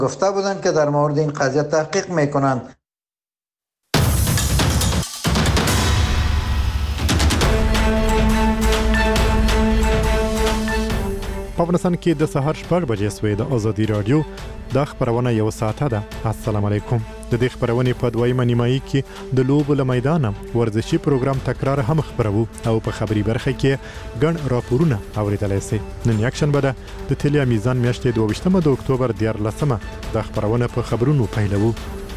گفته بودند که در مورد این قضیه تحقیق میکنند. په افغانستان کې د سهار 6 بجې سوې د ازادي رادیو د خبرونه یو ساعته ده. السلام علیکم. د دې خبرونې په دویمه نیمایي کې د لوبو له میدانه ورزشي پروګرام تکرار هم خبرو او په خبري برخه کې ګڼ راپورونه اوریدلای شئ. نن یکشنبه ده د تلیا میزان میاشتې 22 د اکتوبر 14 د خبرونه په خبرونو پیلوو.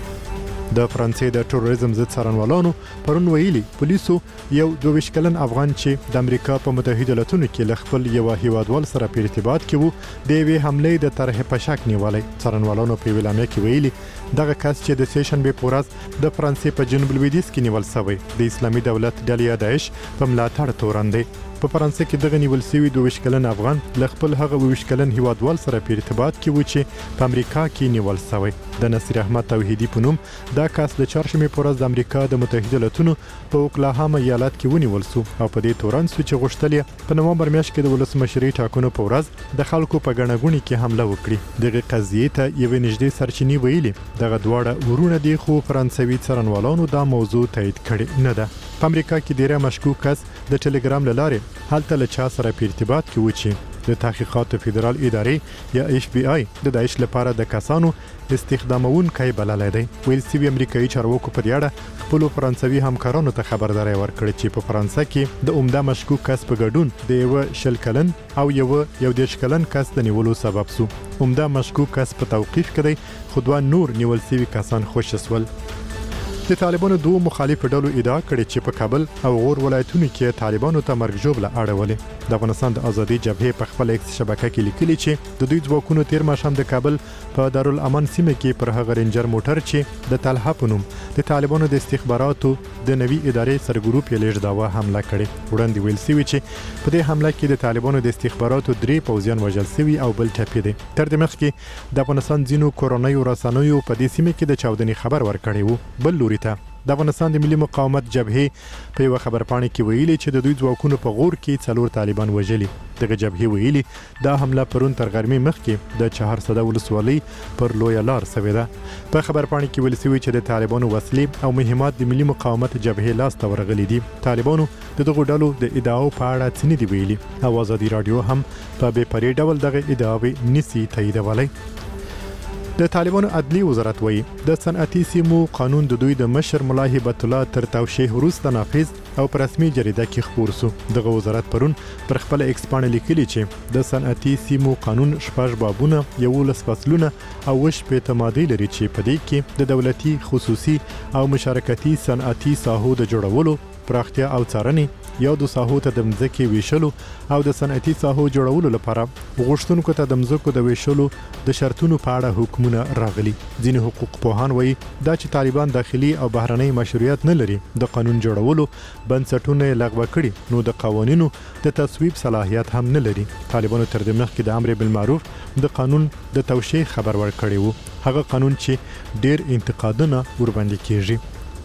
د فرانسې د تروریزم ضد څارنوالانو پرون ویلي پولیسو یو 22 کلن افغان چې د امریکا په متحده ایالاتونو کې ل خپل یو هیوادوال سره په ارتباط کې وو د وی حمله د طرح په شک نیولای. څارنوالانو په ویلامه کې ویلي دغه کس چې د سیشن به پورز د فرانسې په جنوب لویدیځ کې نیول شوی د اسلامي دولت ډلې داعش په ملاتړ تورن دی. په فرانسې کې دغه نیول شوی 22 کلن افغان ل خپل هغه 22 کلن هیوادوال سره په ارتباط کې و چې په امریکا کې نیول شوی. د نصیر احمد توحیدی په نوم دا کس د چهارشنبه پورز د امریکا د متحده ایالاتونو په اوکلاهاما ایالت کې ونیول شو او په دې تورن سو چې غوښتل په نومبر میاشت کې د ولسمشري ټاکنو په ورځ د خلکو په غنغونی کې حمله وکړي. دغه قضیه ته یو نږدې سرچینی ویلي دغه دواړه ورونه دي خو فرانسوي څارنوالانو دا موضوع تایید کړي نه ده. په امریکا کې ډیره مشکوک کس د ټلګرام لاره هلته له چا سره په ارتباط کې و چې د تحقیقات فدرال ادارې یا اف بی آی د داعش لپاره د کسانو استخدامونکي بللای دی. ویل سی امریکایي چارواکو په دې اړه خپل فرانسوي همکارانو ته خبرداري ورکړه چې په فرانسه کې د عمده مشکوک کس په ګډون د یو شل کلن او یو دیش کلن کس د نیولو سبب سو. عمده مشکوک کس په توقیف کړي خو دوه نور نیول سوي کسان خوش شول. د طالبانو دوه مخالف ډلو ادعا کړې چې په کابل او غور ولایتونو کې طالبانو ته مرګ ژوبله اړولې. د افغانستان د ازادي جبهې په خپل ایکس شبکه کې لیکلي چې د دوی ځواکونو تیر ماښام د کابل په دارالامن سیمه کې پر هغه رینجر موټر چې د طلحه په نوم د طالبانو د استخباراتو د نوي ادارې سرګروپ یې لږ داوا حمله کړې. وړاندې ویل شوی چې په دې حمله کې د طالبانو د استخباراتو 3 پوځیان وژل شوي او بل ټپي دي. تر دې مخکې د افغانستان ځینو کورونیو رسنیو په دې سیمه کې د چاودنې خبر ورکړی وو. بل لوري ته د افغانستان د ملي مقاومت جبهې په یو خبرپاڼه کې ویلي چې د دوی ځواکونو په غور کې 4 طالبان وژلي. دغه جبهې ویلي دا حمله پرون تر غرمې مخکې د 400 ولسوالۍ پر لوی لار شوې ده. په خبرپاڼه کې ویل شوی چې د طالبانو وسلې او مهمات د ملي مقاومت جبهې لاس ته ورغلي دي. طالبانو د دغه ډلو د ادعاو په اړه څه نه دی ویلي او ازادي رادیو هم په بې پرې ډول دغه ادعاوې نسی تاییدولای. د طالبانو عدلی وزارت وایي د صنعتي سیمو قانون د دوی د مشر ملا هبت الله تر توشیح وروسته نافذ او په رسمي جریده کې خپور شو. دغه وزارت پرون پر خپل ایکس باندې لیکلي چې د صنعتي سیمو قانون 6 بابونه 11 فصلونه او 8 ماده لري چې په دې کې د دولتي خصوصي او مشارکتي صنعتي ساحو د جوړولو پراختیا او څارنې یو د ساحو ته د مځکې ویشلو او د صنعتي ساحو جوړولو لپاره غوښتونکو ته د مځکو د ویشلو د شرطونو په اړه حکمونه راغلي. ځینې حقوق پوهان وایي دا چې طالبان داخلي او بهرنۍ مشروعیت نه لري د قانون جوړولو بنسټونه لغوه کړي نو د قوانینو د تصویب صلاحیت هم نه لري. طالبانو تر دې مخکې د امر بالمعروف د قانون د توشیح خبر ورکړی وو. هغه قانون چې ډیر انتقادونه ورباندې کیږي.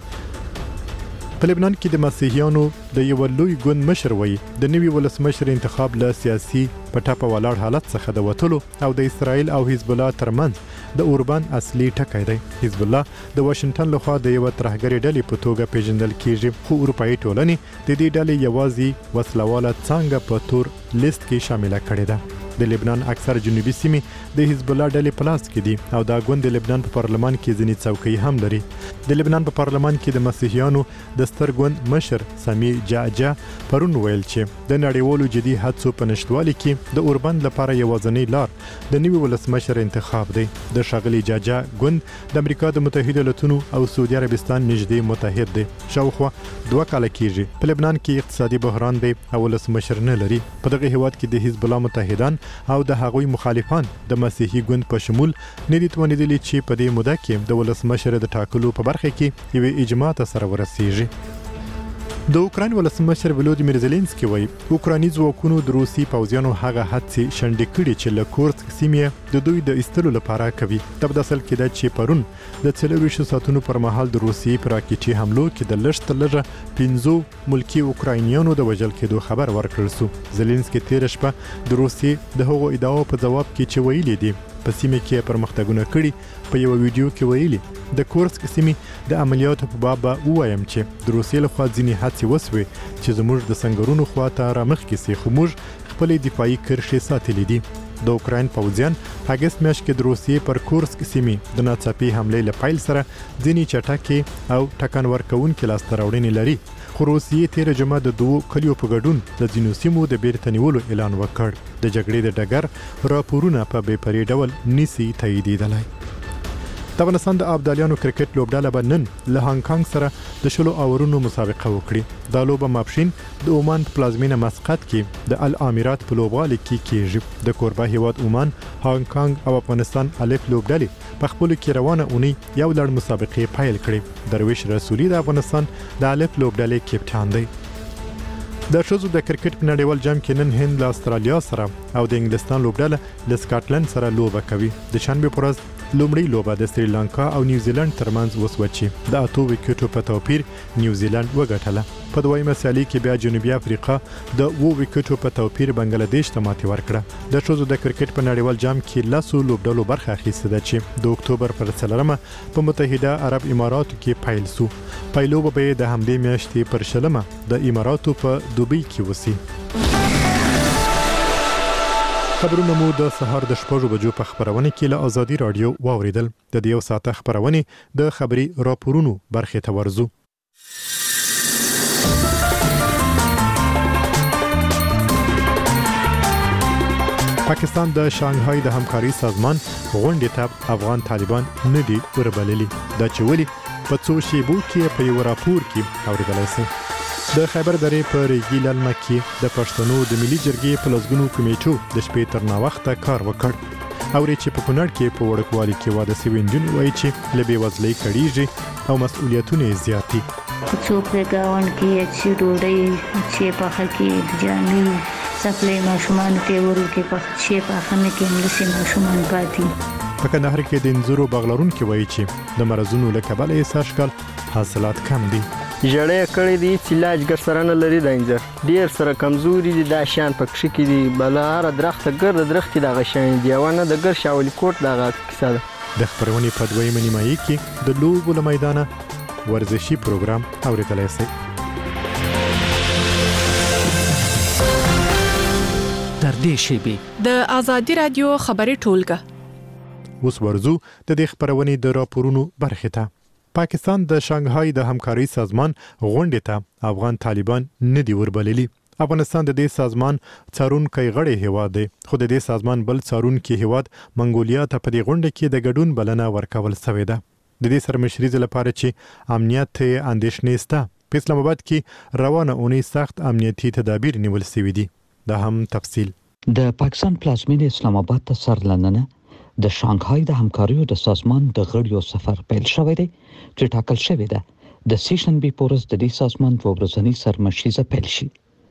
په لبنان کې د مسیحیانو د یو لوی ګوند مشر وایي د نوي ولسمشر انتخاب له سیاسي پټاپه ولاړ حالت څخه د وټلو او د اسرائیل او حزب الله ترمنځ د اوربان اصلي ټکی دی. حزب الله د واشنگټن لخوا د یو ترهګری ډلې په توګه پیژندل کیږي خو اروپאי ټولنې د دې ډلې یوازې وسلواله څنګه په تور لیست کې شامل کړي ده. د لبنان اکثر جنوبي سیمې د حزب الله ډلې په لاس کې دي او دا ګوند د لبنان په پارلمان کې ځینې څوکۍ هم لري. د لبنان په پارلمان کې د مسیحیانو د ستر ګوند مشر سامي جاجا پرون ویل چې د نړیوالو جدي هڅو په نشټوالي کې د اوربان لپاره یوازینی لار د نوي ولسمشر انتخاب دی. د شاغلي جاجا ګوند د امریکا د متحده ایالاتونو او سعودي عربستان نږدې متحد دی. شاوخوا 2 کال کېږي په لبنان کې اقتصادي بحران دی او ولسمشر نه لري. په دغه هیواد کې د حزب الله متحدان او د هغوی مخالفان د مسیحي ګوند په شمول نه دي توانیدلي چې په دې موده کې د ولسمشر د ټاکلو په برخه کې یو اجماع ته سره ورسیږي. د اوکراین ولسمشر ولودیمیر زيلنسکي وایي اوکرایني ځواکونو د روسي پوځیانو هغه هڅې شنډې کړې چې له کورسک سیمې د دوی د ایستلو لپاره کوي. د بداسل کې د چې پرون د 24 ساعتونو پر مهال د روسي پر راکټي حملو کې د لږ 15 ملکی اوکراینیانو د وژل کېدو خبر ورکړل شو. زيلنسکي تیر شپه د روسي د هغو ادعاو په جواب کې چې ویلي دي په سیمه کې پرمختګونه کړي په یو ویډیو کې ویلي د کورسک سیمه د عملیاتو په باب وایم چې د روسیې لخوا ځینې هڅې وسوي چې زموږ د سنگرونو خواته رامخ کې سي خو موږ خپل دفاعي کرښې ساتلې دي د اوکراین پوځیان اگست میاشت کې د روسیې پر کورسک سیمه د ناڅاپي حمله لپاره سره ځینې چټکي او ټکان ورکوونکې لاسته راوړنې لري خو روسیې تیر جمعه د دوه کلیو په ګډون د ځینو سیمو د بیرته نیولو اعلان وکړ د جګړې د ډګر راپورونه په بې پرې ډول نسی تاییدېدلای د افغانستان د ابدالیانو کرکټ لوبډله به نن له هانګ کانګ سره د شلو اورونو مسابقه وکړي دا لوبه ماپښین د عمان پلازمینه مسقط کې د الامارات په لوبغالي کې کیږي د کوربه هیواد عمان هانګ کانګ او افغانستان الف لوبډلې په خپل کې روانه اونۍ یو لړ مسابقې پیل کړې درویش رسولي د افغانستان د الف لوبډلې کپټان دی د شوزو د کرکټ په نړیوال جام کې نن هند له استرالیا سره او د انګلستان لوبډله له سکاټلند سره لوبه کوي د شنبه پر ورځ لومړی لوبه د سریلانکا او نیوزیلند ترمنځ وسوچي د اتو وکټو په توپیر نیوزیلند وګټله په دویمه سیالي کې بیا جنوبي افریقا د وو وکټو په توپیر بنگلاديش ته ماتې ورکړه د شوزو د کرکټ په نړیوال جام کې لاسو لوبډلو برخه اخیسته ده چې د اکتوبر پر 3 په متحده عرب اماراتو کې پیل سو پیلوبه به د همدې میاشتې پر 6 د اماراتو په دوبۍ کې وسی خبرونه مو د سهار د 6 بجو په خبرونه کې له ازادي رادیو واوریدل د یو ساعت خبرونه د خبري راپورونو برخه ته ورزو پاکستان د شانګهای د همکاري سازمان غونډې ته افغان طالبان نه دي وربللي دا چې ولي په څو شیبو کې په یو راپور کې اوریدل شي د خیبر درې په ریګی للمه کې د پښتنو د ملي جرګې په لسګونو کمیټو د شپې تر ناوخته کار وکړ او چې په کونړ کې په وړکوالي کې واده سوي نجونې وایي چې له بېوزلۍ کړيږي او مسؤلیتونه زیاتې څوک د گاون کې چې ډوډۍ چې په خکې جامې سپلې ماشومان ته ورکه په چې په خنه کې ملسي ماشومان پاتې په کندهار کې د انځورو باغلرون کې وایي چې د مرزونو له کبله یې ساشکل حاصلات کم دي جړې کړې دي چې لاج ګر سره نه لري د انځر ډیر سره کمزوري دي دا شان پکښ کې دي بلار درخت ګر درخت د غشان دیوانه د ګر شاولي کوټ دغه کیسه ده د خبرونې په دویمه نیمایي کې د لوبو له میدانه ورزشي پروګرام اوریدلای شئ تر دې شیبې د ازادي رادیو خبري ټولګه اوس ورزو د دې خبرونې د راپورونو برخه ته پاکستان د شانګهای د همکاري سازمان غونډې ته افغان طالبان نه دي وربللي افغانستان د دې سازمان څارونکي غړی هیواد دی خو د دې سازمان بل څارونکي هیواد منګولیا ته په دې غونډه کې د ګډون بلنه ورکول شوې ده د دې سرمشري لپاره چې امنیت اندېښنې شته په اسلام آباد کې روانه اونۍ سخت امنیتي تدابیر نیول شوي دي دا هم تفصیل د پاکستان پلازمینه اسلام آباد ته سرلننه د شانګهای د همکاریو د سازمان د غړیو سفر پیل شوی دی چې ټاکل شوی ده د سیشن بي پورس د دې سازمان په ورځنی سرمشریزه پیل شي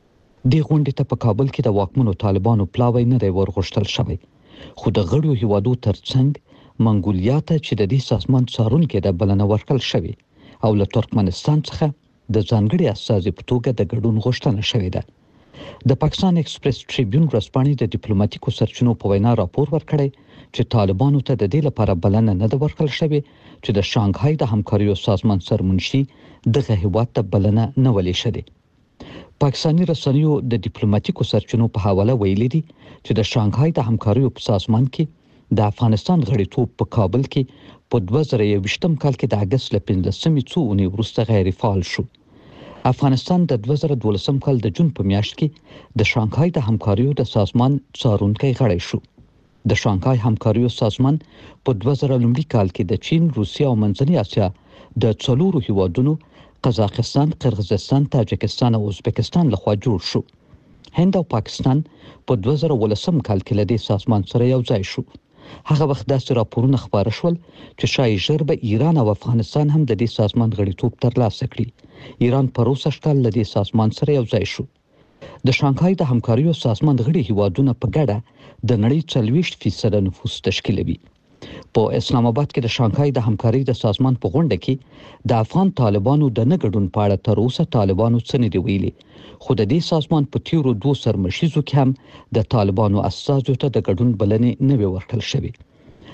د غونډې ته په کابل کې د واکمنو طالبانو پلاوی نه دی ورغښتل شوی خو د غړیو هیوادو ترڅنګ منګولیا ته چې د دې سازمان څارونکي د بلنه ورکړل شوی او له ترکمنستان څخه د ځانګړي اساسي په توګه د ګډون غوښتنه شوې ده د پاکستان ایکسپریس ټریبیون ورځپاڼې د ډیپلوماټیکو سرچینو په وینا راپور ورکړی چې طالبانو ته د دې لپاره بلنه نه ده ورکړل شوې چې د شانګهای د همکاریو سازمان سرمنشي دغه هیواد ته بلنه نه ولې شوې پاکستاني رسنیو د ډیپلوماټیکو سرچینو په حواله ویلي دي چې د شانګهای د همکاریو په سازمان کې د افغانستان غړیتوب په کابل کې په 2020 کال کې د اگست ل 15 څونې وروسته غیر فعال شو افغانستان د 2012 کال د جون په میاشت کې د شانګهای د همکاریو د سازمان څارونکي غړی شو د شانګهای همکاریو سازمان په 2000 کال کې د چین، روسیه او منځنۍ اسیا د څلورو هیوادونو قزاقستان، قرغیزستان، تاجکستان او ازبکستان لخوا جوړ شو. هند او پاکستان په 2013 کال کې له دې سازمان سره یو ځای شو. هغه وخت داسې راپورونه خبره شول چې شاید ژر به ایران او افغانستان هم د دې سازمان غړیتوب ترلاسه کړي. ایران په 20 کال له دې سازمان سره یو ځای شو. د شانګهای د همکاریو سازمان غړي هیوادونه په ګډه د نړۍ 40% نفوس تشکیلوي. په اسلام آباد کې د شانګهای د همکاري د سازمان په غونډه کې د افغان طالبانو د نه ګډون په اړه تر اوسه طالبانو څه نه دی ویلي، خو د دې سازمان په تیرو 2 سرمشیزو کې هم د طالبانو اساسو ته د ګډون بلنې نه وی ورکړل شوې.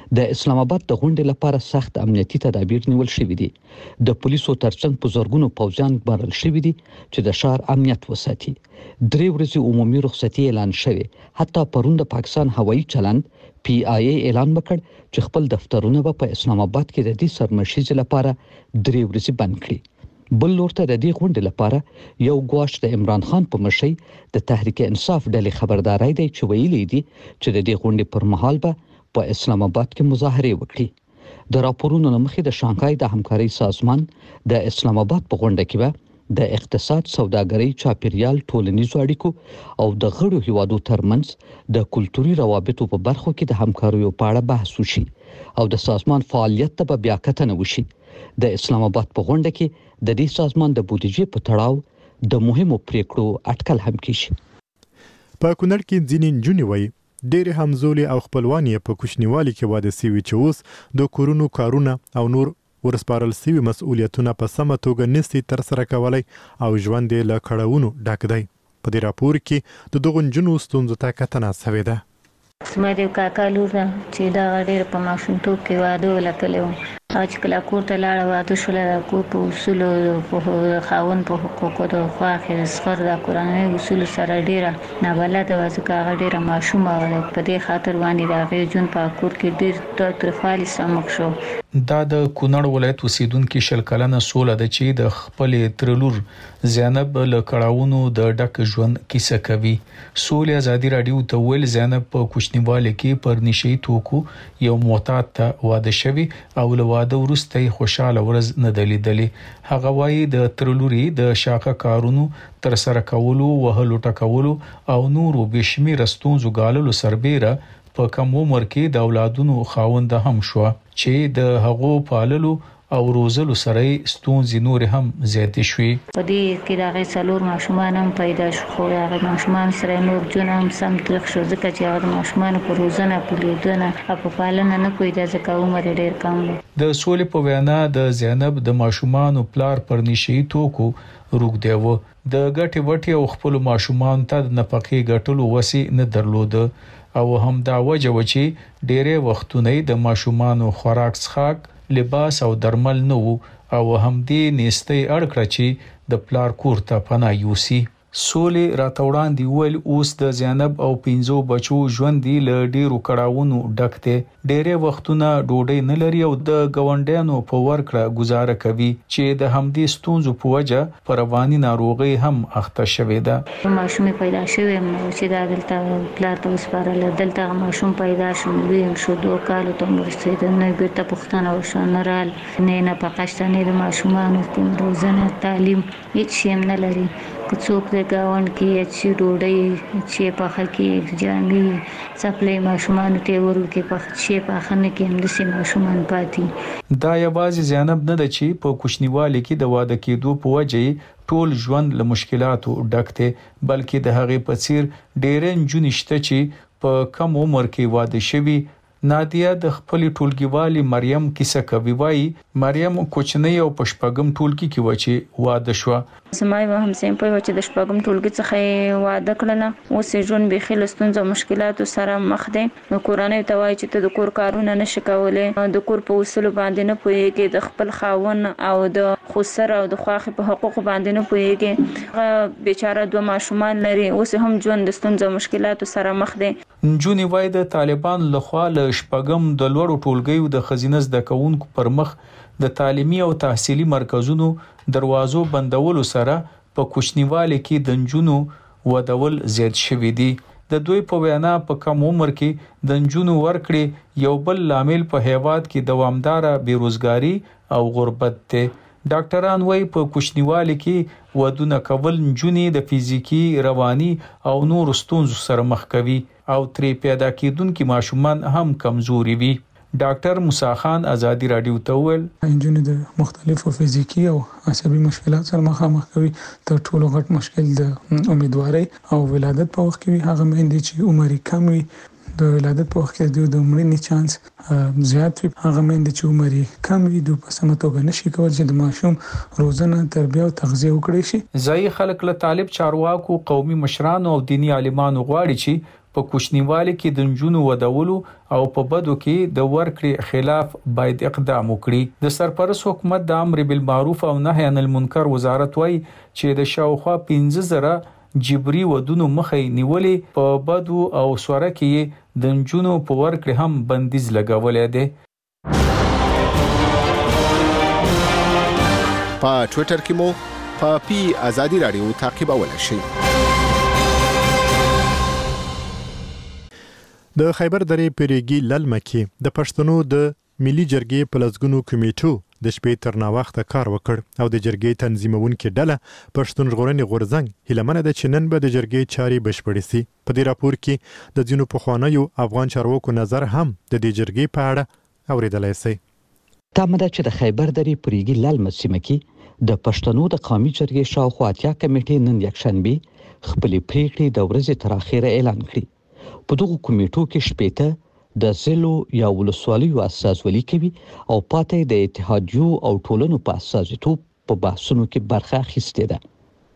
د اسلام آباد د غونډې لپاره سخت امنیتي تدابیر نیول شوي دي. د پولیسو ترڅنګ په زورګونو پوځیان ګمارل شوي دي چې د ښار امنیت وساتي. 3 ورځې عمومي رخصتي اعلان شوه. حتی پرون د پاکستان هوایي چلند PIA اعلان وکړ چې خپل دفترونه په اسلام آباد کې د دې سرمشیز لپاره 3 ورځې بند کړي. بل لورته د دې غونډې لپاره یو ګواښ د عمران خان په مشرۍ د تحریک انصاف ډلې خبرداري دی چې ویلي دي چې د دې غونډې پر مهال به په اسلام آباد کې مظاهره وکړي. د راپورونو مخې د شانګهای د همکارۍ سازمان د اسلام آباد په غونډه کې به د اقتصاد، سوداګرۍ، چاپیریال، ټولنیزو اړیکو او د غړو هیوادو ترمنځ د کلتوري روابطو په برخو کې د همکاریو په اړه بحث وشي او د سازمان فعالیت ته به بیا کتنه وشي. د اسلام آباد په غونډه کې د دې سازمان د بودیجې په تړاو د مهمو پریکړو اټکل هم کیږي. په کونړ کې ځینې نجونې وایي ډېرې همزولې او خپلوان یې په کوچنیوالي کې واده سوي چې اوس د کورونو کارونه او نور ورسپارل سوي مسؤلیتونه په سمه توګه نسي ترسره کولی او ژوند یې له کړاوونو ډک دی. په دې راپور کې د دغو نجونو ستونزو ته کتنه سوې ده. زما د کاکا لور ده چې دا ډېر په ماشومتوب کې واده ولکلی و. هغه چې کله کور ته لاړه واده شوله، د کور په اصولو، په خاوند په حقوقو د خواښې د زغر د کورنۍ اصولو سره ډېره نابلده وه، ځکه هغه ډېره ماشومه وه. په دې خاطر باندې د هغې ژوند په کور کې ډېر تاوتریخوالي سره مخ شو. دا د کونړ ولایت اوسیدونکي 20 کلنه سوله ده چې د خپلې ترلور زینب له کړاوونو د ډک ژوند کیسه کوي. سولې ازادي رادیو ته ویل زینب په کوچنیوالي کې پر نشي توکو یو معتاد ته واده شوی او له واده وروسته خوشاله ورځ نه دلیدلې. هغه وایي د ترلوري د شاقه کارونو تر سره کولو، وهلو ټکولو او نورو بشمیر ستونزو غاللو سربېره په کم عمر کې د اولادونو خاوند هم شو چې د هغو پاللو او روزلو سره ستونزې نور هم زیاتې شوې. په دې کې د هغې 4 ماشومان هم پیدا شو، خو د هغې ماشومان سره نور جون هم سم تریخ شو، ځکه چې هغه د ماشومانو په روزنه، په لیدنه او په پالنه نه پوهېده، ځکه عمر یې ډېر کم دی. د سولې په وینا د زینب د ماشومانو پلار پر نشي توکو روږدی و. د ګټې وټې او خپل ماشومان ته د نفقې ګټلو وسې نه درلوده او هم دا وجه و چې ډېرې وختونه د ماشومانو خوراک، څښاک، لباس او درمل نه وو او هم دې نيستي اړکړه چې د پلار کور ته پناه یوسي. سولې راته وړاندې ویل اوس د زینب او 5 بچو ژوند دی له ډیرو کړاوونو ډک دی. ډېرې وختونه ډوډۍ نه لري او د ګاونډیانو په ورکړه گزاره کوي چې د همدې ستونزو په وجه پر رواني ناروغي هم اخته شوې ده. ماشوم پیدا شوی چې دا دلته پلار ته وسپارل، دلته ماشوم پیدا شو، ویم شو 2 کال ته مرسته نه بیرته پښتنه وشو، نه رال نه پکاشته، نه د ماشومانو د روزنه، تعلیم هیڅ شی نه لري. که څوک د گاوند کې چې ډوډۍ چې پخه کې جامې څپلې ماشومان ته ورکې پخه شي پخه نه کې هم د ماشومان پاتې. دا یوازې زینب نه ده چې په کوچنیوالي کې د واده کېدو په وجه ټول ژوند له مشکلاتو ډک دی، بلکې د هغې په څیر ډېرې نجونې شته چې په کم عمر کې واده شوي. نادیه د خپل ټولګیوالي مریم کیسه کوي. وایي مریم کوچنۍ او پشپغم ټولګي کې و چې واده شو. زما هم سیم په چې د شپږم ټولګي څخه واده کړل، اوس ژوند به خل ستونزو مشکلاتو سره مخ دي. نو کورنۍ ته وایي چې ته د کور کارونه نشې کولای، د کور په اصول باندې نه پوهیږي، د خپل خاون او د خسر او د خواخې په حقوق باندې نه پوهیږي. هغه بیچاره 2 ماشومان لري، اوس هم ژوند د ستونزو مشکلاتو سره مخ دي. نجونې وایي د طالبان لخوا له شپږم د لوړو ټولګیو د خزینه زده کوونکو پر مخ د تعلیمي او تحصیلي مرکزونو دروازو بندولو سره په کوچنیوالي کې د نجونو ودول زیات شوي دي. د دوی په وینا په کم عمر کې د نجونو ورکړې یو بل لامل په هیواد کې دوامداره بیروزګاری او غربت دی. ډاکټران وایي په کوچنیوالي کې ودونه کول نجونې د فزیکی، رواني او نور ستونزو سره مخ کوي او ترې پیدا کېدونکي ماشومان هم کمزوري وي. ډاکټر موسی خان ازادي رادیو ته ویل نجونې د مختلفو فزیکی او عصبي مشکلات سره مخامخ کوي. تر ټولو غټ مشکل د امیدواري او ولادت په وخت کې هغه مېندې چې عمر کم وي، د ولادت په وخت کې د مړینې چانس زیات وي. هغه مېندې چې عمر کم وي د په سمه توګه نشي کولای چې د ماشوم روزنه، تربیه او تغذیه وکړي شي. ځای خلک له طالب چارواکو، قومي مشرانو او دینی عالمانو غواړي چې په کوچنیوالي کې د نجونو ودولو او په بدو کې د ورکړې خلاف باید اقدام وکړي. د سرپرست حکومت د امر بالمعروف او نهي عن المنکر وزارت وايي چې د شاوخوا 15,000 جبري ودونو مخې نیولې، په بدو او سوره کې د نجونو په ورکړې هم بندیز لګولې دی. په ټوئیټر کې مو په پی آزادي رادیو تعقیبولای شئ. د خیبر درې پیریږي للمه کې د پښتنو د ملي جرګې په لسګونو کمیټو د شپې تر ناوخته کار وکړ او د جرګې تنظیمونکو ډله پښتون ژغورنې غورځنګ هیلمنه د چنن به د جرګې چاري بشپړې سي. په دې راپور کې د ځینو پخوانیو افغان چارواکو نظر هم د دې جرګې په اړه اوریدلای شي. تامه چې د خیبر درې پیریږي للمه سیمه کې د پښتنو د قومي جرګې شاوخوا 80 کمیټې نن یکشنبه خپل پریکړې د ورځې تر اخره اعلان کړې. په دغه کمیټو کې شپېته د زلو یا ولسوالیو اساسولي کوي او پاتې د اتحادیو او ټولنو په اساسیتوب په بحثونو کې برخه اخیستې ده.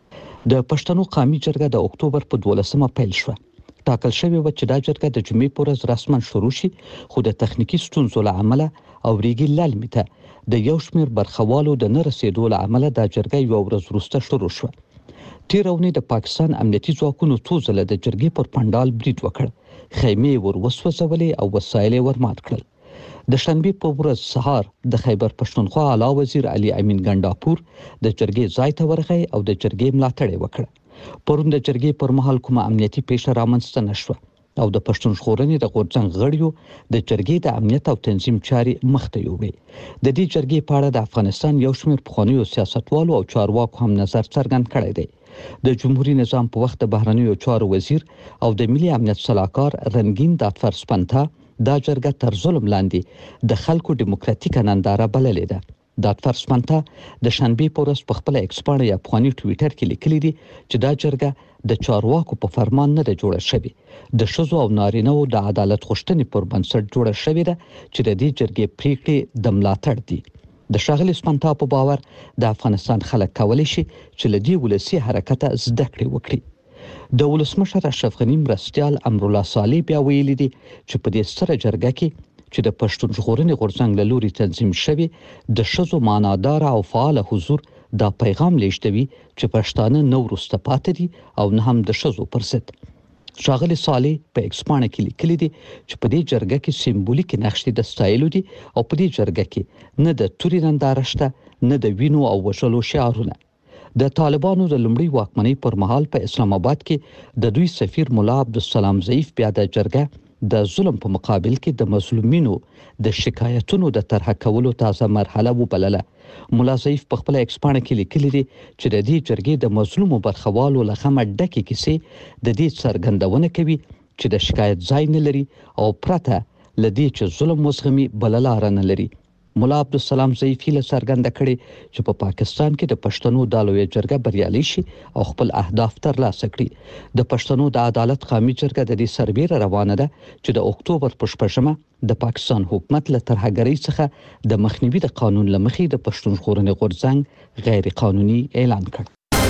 د پښتنو قومي جرګه د اکتوبر په 12مه پیل شوه. ټاکل شوی و چې دا جرګه د جمعې په ورځ رسما شروع شي، خو د تخنیکی ستونزو له امله او ریګي لالمې ته د یو شمېر برخوالو د نه رسیدو له امله دا جرګه یو ورځ وروسته شروع شوه. تیر اونۍ د پاکستان امنیتي ځواکونو څو ځله د جرګې پر پنډال برید وکړ، خیمې ور وسوځولې او وسایل ور مات کړل. د شنبه په ورځ سهار د خیبر پښتونخوا اعلی وزیر علي امین ګنداپور د جرګې ځای ته ورغی او د جرګې ملاتړ وکړ. پرون د جرګې پر مهال کومه امنیتي پیښه رامنځته نشوه او د پښتون ژغورنې د غورځنګ غړیو د جرګې د امنیت او تنظیم چاري مخته یوړې. د دې جرګې په اړه د افغانستان یو شمېر پخوانیو سیاستوالو او چارواکو هم نظر څرګند کړی دی. د جمهوریت نظام په وخت د بهرنیو چارو وزیر او د ملي امنیت صلاحکار رنگین داتفر سپنتا دا جرګه تر ظلم لاندې د خلکو دیموکراتیک ننداره بللې ده. داتفر سپنتا د شنبه په ورځ په خپل ایکس باندې یا افغاني ټوئیټر کې لیکلي دي چې دا جرګه د چارواکو په فرمان نه ده جوړه شوې، د ښځو او نارینه‌و د عدالت غوښتنې پر بنسټ جوړه شوې ده چې د دې جرګې پریکړې د ملاتړ دي. د ښاغلي سپنتا په باور د افغانستان خلک کولی شي چې له دې ولسي حرکت زده کړې وکړي. د ولسمشر اشرف غنی مرستیال امرالله صالح بیا ویلي دي چې په دې سره جرګه کې چې د پښتون ژغورنې غورځنګ له لوري تنظیم شوی د ښځو معنادار او فعال حضور دا پیغام لیږدوي چې پښتانه نو وروسته پاتې دي او نه هم د ښځو پر ضد. ښاغلي صالح په ایکس باندې کې لیکلي دي چې په دې جرګه کې سیمبولیک نقشې د ستایلو دي او په دې جرګه کې نه د توري ننداره شته، نه د وینو او وژلو شعارونه. د طالبانو د لومړي واکمنۍ پر مهال په اسلام آباد کې د دوی سفیر مولا عبدالسلام ضعیف بیا د جرګه د ظلم په مقابل کې د مظلومینو د شکایتونو د طرح کولو تازه مرحله وبلله. مولا ضعیف په خپل ایکس باندې کې لیکلي دي چې د دې جرګې د مظلومو برخوالو له خمه ډکې کیسې د دې څرګندونه کوي چې د شکایت ځای نه لري او پرته له دې چې ظلم وزغمي بل لاره نه لري. مولا عبدالسلام ضعیف هیله څرګنده کړې چې په پاکستان کې د پښتنو د لویه جرګه بریالي شي او خپل اهداف ترلاسه کړي. د پښتنو د عدالت قومي جرګه د دې سربېره روانه ده چې د اکتوبر په 14مه د پاکستان حکومت له ترهګرۍ څخه د مخنیوي د قانون لمخې د پښتون ژغورنې غورځنګ غیر قانوني اعلان کړ.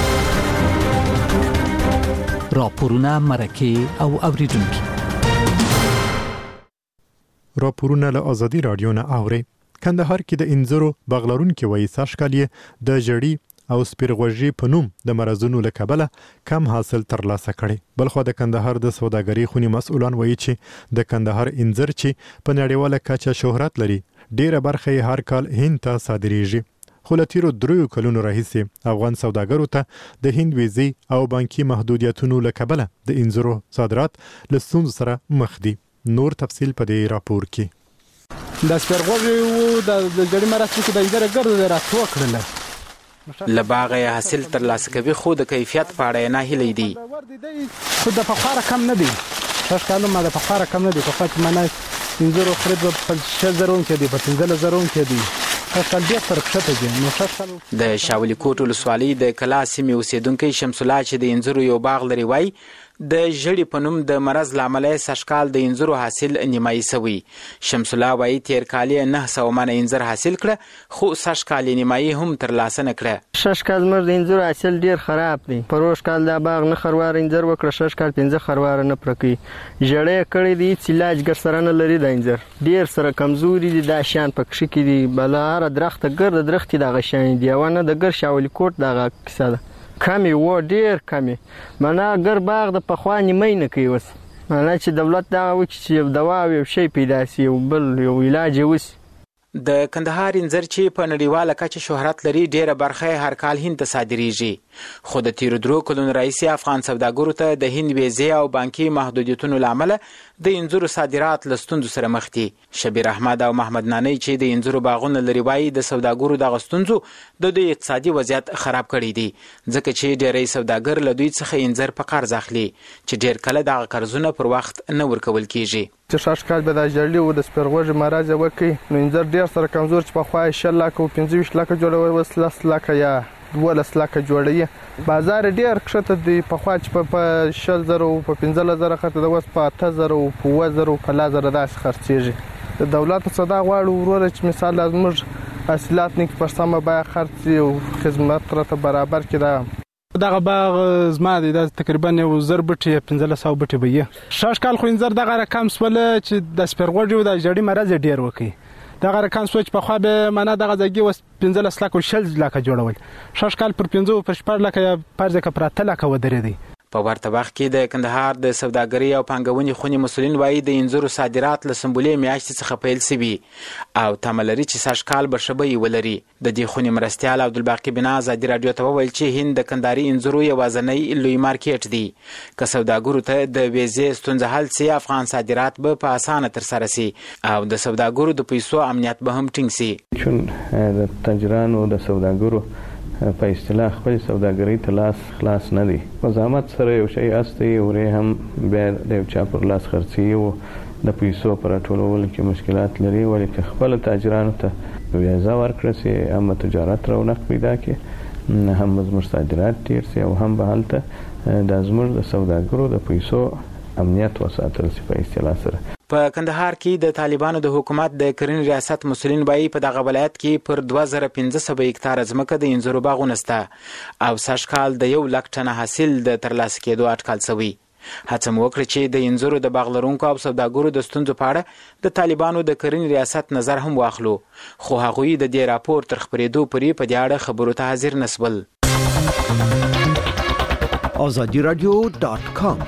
راپورونه مرکه او اوریدونکو راپورونه له ازادي رادیو نه اوري. کندهار کې د انځرو بغلارونکو وایي ساشکالیه د جړی او سپیرغوژي په نوم د مرزونو له کبله کم حاصل ترلاسه کړي. بلخو د کندهار د سوداګرۍ خونی مسؤلان وایي چې د کندهار انځر چې په نړیواله کچه شهرت لري ډیره برخه یې هر کال هند ته صادریږي. خو له تیرو 3 کلونو راهیسې افغان سوداګرو ته د هند ویزې او بانکي محدودیتونو له کبله د انځرو صادرات له ستونزو سره مخ دي. نور تفصیل په دې راپور کې. د سپیرغوژي او د جړی مرستې کې د انځر ګرځي راټو کړل لباغه حاصل ترلاسه کوي خو د کیفیت په اړه نه هلي دي. خو د فقره کم نه دي، تاسو کله ما د فقره کم نه دي، په فقره منه انځر خرید په 6000 کې دي، په 15000 کې دي. د شاولی کوټ ولسوالۍ د کلا سیمې اوسیدونکو شمس الله چې د انځرو یو باغ لري وای د ژړې په نوم د مرض لامل سږکال د انځرو حاصل نیمایي شوی. شمس الله وایي تیر کال 900 منه انځر حاصل کړه خو سږکال نیمایي هم ترلاسه نه کړه. سږکال زموږ د انځرو حاصل ډیر خراب دی. پروش کال دا باغ نه خروار انځر وکړه، سږکال 15 خروار نه پرکی. ژړې کړې دي چې علاج ګر سره نه لري د انځر ډیر سره کمزوري دي، دا شان پکښ کې دي بلاره درخت ګر درخت د غشان دی ونه د ګر شاولي کوټ دغه کیسه ده کمی و ډیر کمی معنا ګر باغ د پخوانی مې نه کوي وس معنا چې دولت دا و چې دوا او شی پیدا سي او بل یو علاج وس. د کندهار انځر چې په نړیواله کچه شهرت لري ډیره برخه هر کال هند ته صادریږي خو د تیر درو کلونو رئیس افغان سوداګرو ته د هند ویزې او بانکي محدودیتونو لامل د انځرو صادرات لستوندو سره مخ دي. شبیر احمد او محمد نانی چې د انځرو باغونه لري وایي د سوداګرو د غستونزو د دوی اقتصادي وضعیت خراب کړی دي ځکه چې ډیری سوداګر له دوی څخه انځر په قرض اخلي چې ډیر کله د قرضونه پر وخت نه ورکول کیږي. چې سږکال به د ژړلي او د سپرغوږي مرض وکړي نو انځر ډیر سره کمزور چې په خوا 6 لک او 25 لک جوړول وس 10 لک یا 12 لک جوړي بازار ډیر کښته دی په خوا چې په 6000 او په 15000 خاطر د وس په 8000 او په 1000 او په 1000 داس خرڅيږي. د دولت صدا غواړو ورور چې مثال لازم حاصلات نه پر سمه بیا خرڅي او خدمات راته برابر کړه. دغه باغ زما دی دا تقریبا یو زر بټي 1500 بټي به سږکال خو انځر دغه رقم سول چې د سپرغوږي او د ژړې مرض ډیر وکړي دغه رقم سوچ په خو به معنا دغه ځګي وس 15 لک او 6 لک جوړول سږکال پر 15 پر 14 لک یا پر ځکه پر 3 لک ودرېدي. په ورته وخت کې د کندهار د سوداګرۍ او پانګونې خونې مسولین وایي د انځرو صادرات له سمبولې میاشتې څخه پیل شوي او تمه لري چې سږکال به ښه بیې ولري. د دې خونې مرستیال عبدالباقي بنا ازادي راډیو ته وویل چې هند د کندهاري انځرو یوازینی لوی مارکیټ دی. که سوداګرو ته د ویزې ستونزه حل سي افغان صادرات به په اسانه ترسره سي او د سوداګرو د پیسو امنیت به هم ټینګ سي. چون د تاجرانو د سوداګرو په اصطلاح خپل سوداګرۍ ته لاس خلاص نه دی. په زحمت سره یو شی استی ورې هم بیا د یو چا پر لاس خرڅي او د پیسو پر ټولول کې مشکلات لري ولې که خپل تاجرانو ته ویزه ورکړي سي هم تجارت رونق پیدا کړي هم زموږ صادرات ډیر سي او هم به هلته د زموږ د سوداګرو د پیسو امنیت وساتل سي په اصطلاح سره. په کندهار کې د طالبانو د حکومت د کرنې ریاست مسولین وایي په دغه ولایت کې پر 2500 هکتاره ځمکه د انځرو باغونه شته او سږکال د 1 لک ټنه حاصل د ترلاسه کېدو اټکل شوی. هڅه مو وکړه چې د انځرو د باغ لرونکو او سوداګرو د ستونزو په اړه د طالبانو د کرنې ریاست نظر هم واخلو خو هغوی د دې راپور تر خبرېدو پورې په دې اړه خبرو ته حاضر نسول. azadiradio.com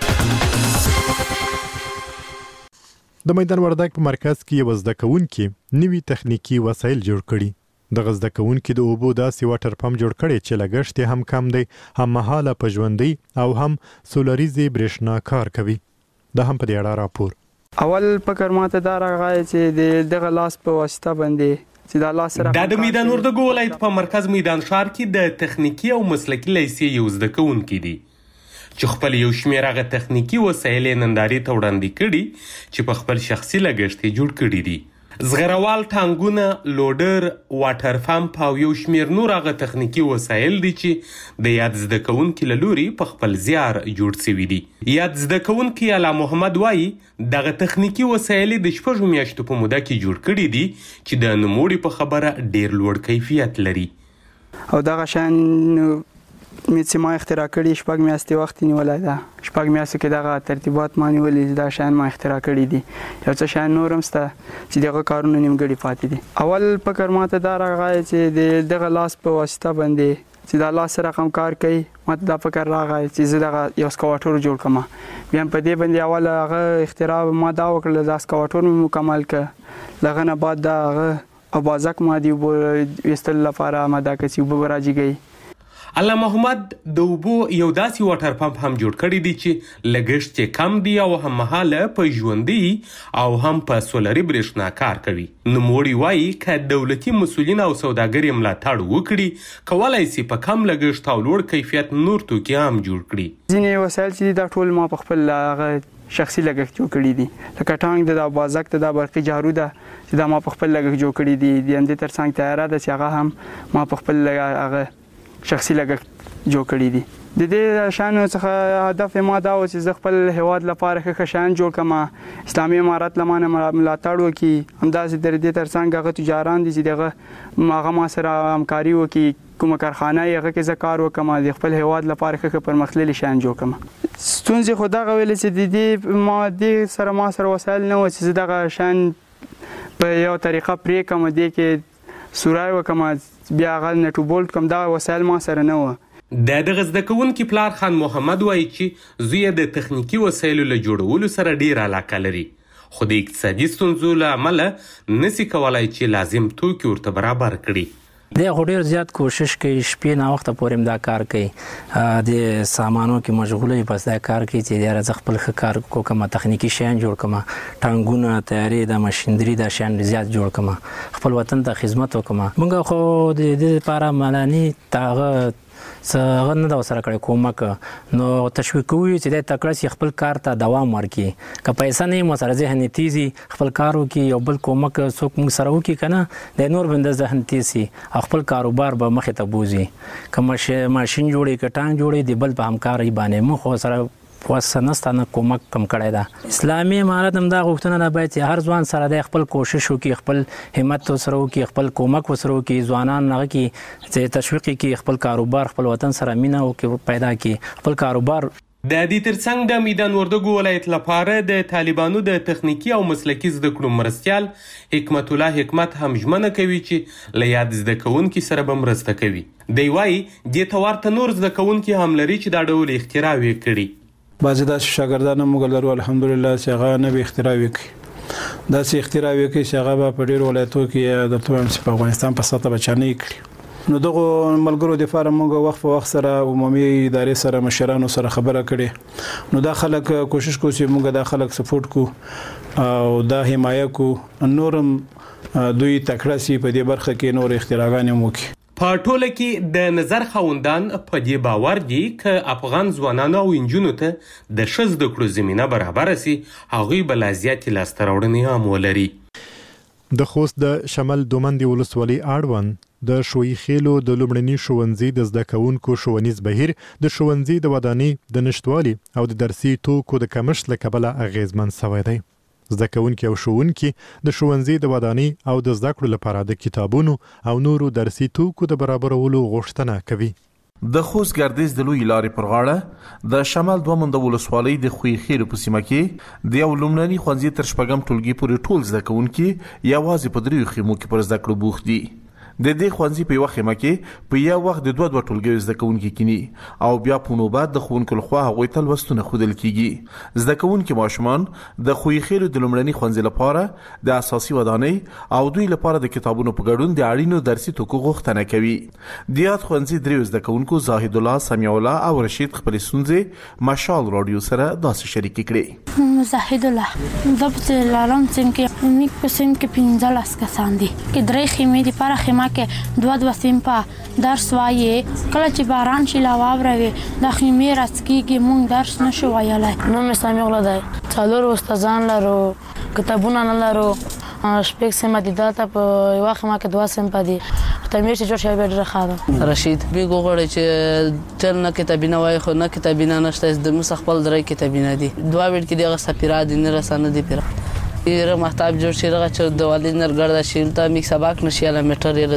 د میدان وردګ په مرکز کې یو زده کوونکي نوي تخنیکی وسایل جوړ کړي. د زده کوونکي د اوبو داسې واټر پمپ جوړ کړي چې لګښت هم کم دی، هم مهاله په ژوندۍ او هم سولریزي برېښنا کار کوي. دا هم په دې اړه راپور. اول فکر ماته دا راغی چې دغه لاس په واسطه باندې چې دا لاس سره د میدان وردګ ولایت په مرکز میدان ښار کې د تخنیکی او مسلکي لیسې یو زده کوونکي دي چې خپل یو شمېر هغه تخنیکی وسایل نندارې ته وړاندې کړي چې په خپل شخصي لګښت یې جوړ کړي دي. زغروال ټانګونه، لوډر، واټر پمپ او یو شمېر نور هغه تخنیکی وسایل دي چې د یاد زده کوونکي له لوري په خپل زیار جوړ شوي دي. یاد زده کوونکي اعلی محمد وایي دغه تخنیکی وسایل د 6 میاشتو په موده کې جوړ کړي دي چې د نوموړي په خبره ډیر لوړ کیفیت لري. او دغه شان چې ما اختراع کړي 6 میاشتې وخت نیولی ده. 6 میاشتو کې دغه ترتیبات ما نیولي دا شیان ما اختراع کړي دي. یو څه شیان نور هم شته چې دغه کارونه نیمګړي پاتې دي. اول فکر ماته دا راغی چې دغه لاس په واسطه باندې چې دا لاس سره کوم کار کوي ماته دا فکر راغی چې زه دغه یو سکواټور جوړ کړم. بیا په دې باندې اول هغه اختراع ما دا وکړل دا سکواټور مې مکمل کړ. دغه نه بعد دا هغه اوازک ما دی وستل لپاره ما دا کسي وب راځي. الله محمد د اوبو یو داسې واټر پمپ هم جوړ کړی دی چې لګښت یې کم دی او هم مهاله په ژوندۍ او هم په سولري برېښنا کار کوي. نوموړي وایي که دولتي مسؤلین او سوداګر یې ملاتړ وکړي کولی سي په کم لګښت او لوړ کیفیت نور توکي هم جوړ کړي. ځینې وسایل چې دا ټول ما په خپل شخصي لګښت جوړ کړي دي لکه ټانګ د بازک د برقي جارو ده چې دا ما په خپل لګښت جوړ کړي دي. د اندې ترڅنګ تیاره ده چې هغه هم ما په خپل هغه شخصي لګښت جوړ کړی دي. د دې شانو څخه هدف ما دا و چې زه خپل هیواد لپاره ښه شیان جوړ کړم، اسلامي امارت له مانه ملاتړ وکړي، همداسې د دې ترڅنګ هغه تجاران دي چې هغه ما سره همکاري وکړي، کومه کارخانه یې هغه کې زه کار وکړم، د خپل هیواد لپاره ښه پرمختللي شیان جوړ کړم. ستونزې خو دغه ویلې چې د دې ما سره وسایل نه و چې زه دغه شیان په یو طریقه پرې کړم، دې کې سورای وکړم، بیا هغه نټو بولټ کړم، دغه وسایل ما سره نه وه. د دغه زده کوونکي پلار خان محمد وایي چې زوی د تخنیکي وسایلو له جوړولو سره ډېره علاقه لري، خو د اقتصادي ستونزو له امله نسي کولای چې لازم توکي ورته برابر کړي. دی خو ډېر زیات کوشش کوي، شپې ناوخته پورې دا کار کوي، د سامانو کې مشغوله وي، بس دا کار کوي چې یاره زه خپل ښه کار کوم، تخنیکي شیان جوړ کړم، ټانګونه، تیارې، د ماشینري دا شیان زیات جوړ کړم، خپل وطن ته خدمت وکړم. موږ خو د دې لپاره ملاني هغه څه نه دا سره کړی کومک، نو تشویق کوي چې د تکړه سي خپل کار ته دوام ورکړي، که پیسې نه مو سره ذهن تیزي خپل کار وکړي، یو بل کومک څوک موږ سره وکړي کنه د نور بند ذهن تیزي خپل کاروبار به مخه ته بوزي، که ماشين جوړي کټان جوړي دی بل په همکاري باندې مو خو سره وسنستانه کومک کم کړی دا. اسلامي امارت هم دا غوښتنه ده باید چې هر ځوان سره د خپل کوشش وکړي، خپل همت سره وکړي، خپل کومک وسره وکړي، ځوانان هغه کې چې تشویق کړي، خپل کاروبار خپل وطن سره مینه وکړي، پیدا کړي خپل کاروبار. د دې ترڅنګ د میدان وردګو ولایت لپاره د طالبانو د تخنیکی او مسلکي زده کړو مرستیال حکمت الله حکمت هم ژمنه کوي چې له یاد زده کوونکي سره به مرسته کوي. دی وایي دې ته ورته نور زده کوونکي هم لري چې دا ډول اختراع یې کړي. بعضې داسې شاګردان موږ لرو الحمدلله چې هغه نوې اختراع وکړي، داسې اختراع وکړي چې هغه به په ډېرو ولایتو کې درته وایم چې په افغانستان په سطحه به چا نه کړي. نو دغو ملګرو دپاره موږ وخت په وخت سره عمومي ادارې سره مشرانو سره خبره کړې، نو دا خلک کوشش کوي چې موږ دا خلک سپورټ کو او دا حمایه کو، نورم دوی تکړه سي په دې برخه کې نور اختراعګانې هم وکړي. په ټوله کې د نظر خاوندان په دې باور دي که افغان ځوانانو او انجونو ته د ښه زده کړو زمینه برابره سي، هغوی به لا زیاتې لاسته راوړنې هم ولري. د خوست د شمال دومندې ولسوالۍ اړوند د شوي خېلو د لومړني ښوونځي د زده کوونکو ښوونیز بهیر د ښوونځي د ودانۍ د نشتوالي او د درسي توکو د کمښت له کبله اغیزمن شوی دی. زده کوونکي او ښوونکي د ښوونځي د ودانۍ او د زده کړو لپاره د کتابونو او نورو درسي توکو د برابرولو غوښتنه کوي. د خوست ګردیز د لوی لارې پر غاړه د شمال دومنده ولسوالۍ د خوی خیلو په سیمه کې د یو لومړني ښوونځي تر شپږم ټولګي پورې ټول زده کوونکي یوازې په دریو خیمو کې پر زده کړو بوخت دي. د دې ښوونځي په یوه خیمه کې په یو وخت د دوه ټولګیو زده کوونکي کینی او بیا په نوبت د ښوونکو لخوا هغوی ته لوستونه ښودل کیږي. زده کوونکي ماشومان د خوی خیلو د لومړني ښوونځي لپاره د اساسي ودانۍ او دوی لپاره د کتابونو په ګډون د اړینو درسي توکو غوښتنه کوي. د یاد ښوونځي دریو زده کوونکو زاهد الله، سمیع الله او رشید خپلې ستونزې مشال راډیو سره داسې شریکې کړې. زاهد الله زه په څلورم صنف کې نیک په صنف کې 15 کسان دي، کې درې خیمې دي، پر خیمه کې دوه صنفه درس وایي، کله چې باران شي لا واوره وي د خیمې راڅکیږي، مونږ درس نشو ویلی. نوم یې سمیع الله دی، څلور استادان لرو، کتابونه نه لرو، شپږ صنفه دي، دلته په یوه خیمه کې دوه صنفه دي، تعمیر چې جوړ شوی بیا ډېره ښه ده. رشید بیګ وغواړي چې ټول نه کتابونه وایي، خو نه کتابونه نشته، د موږ خپل درې کتابونه دي، دوه ویډ کې دغه سفیرا دي، نه رسانه دي پیرا یره محتاب جوړ شي، رغه چې د والدین ګرځا شي ته میک سبق نشي له میټر یله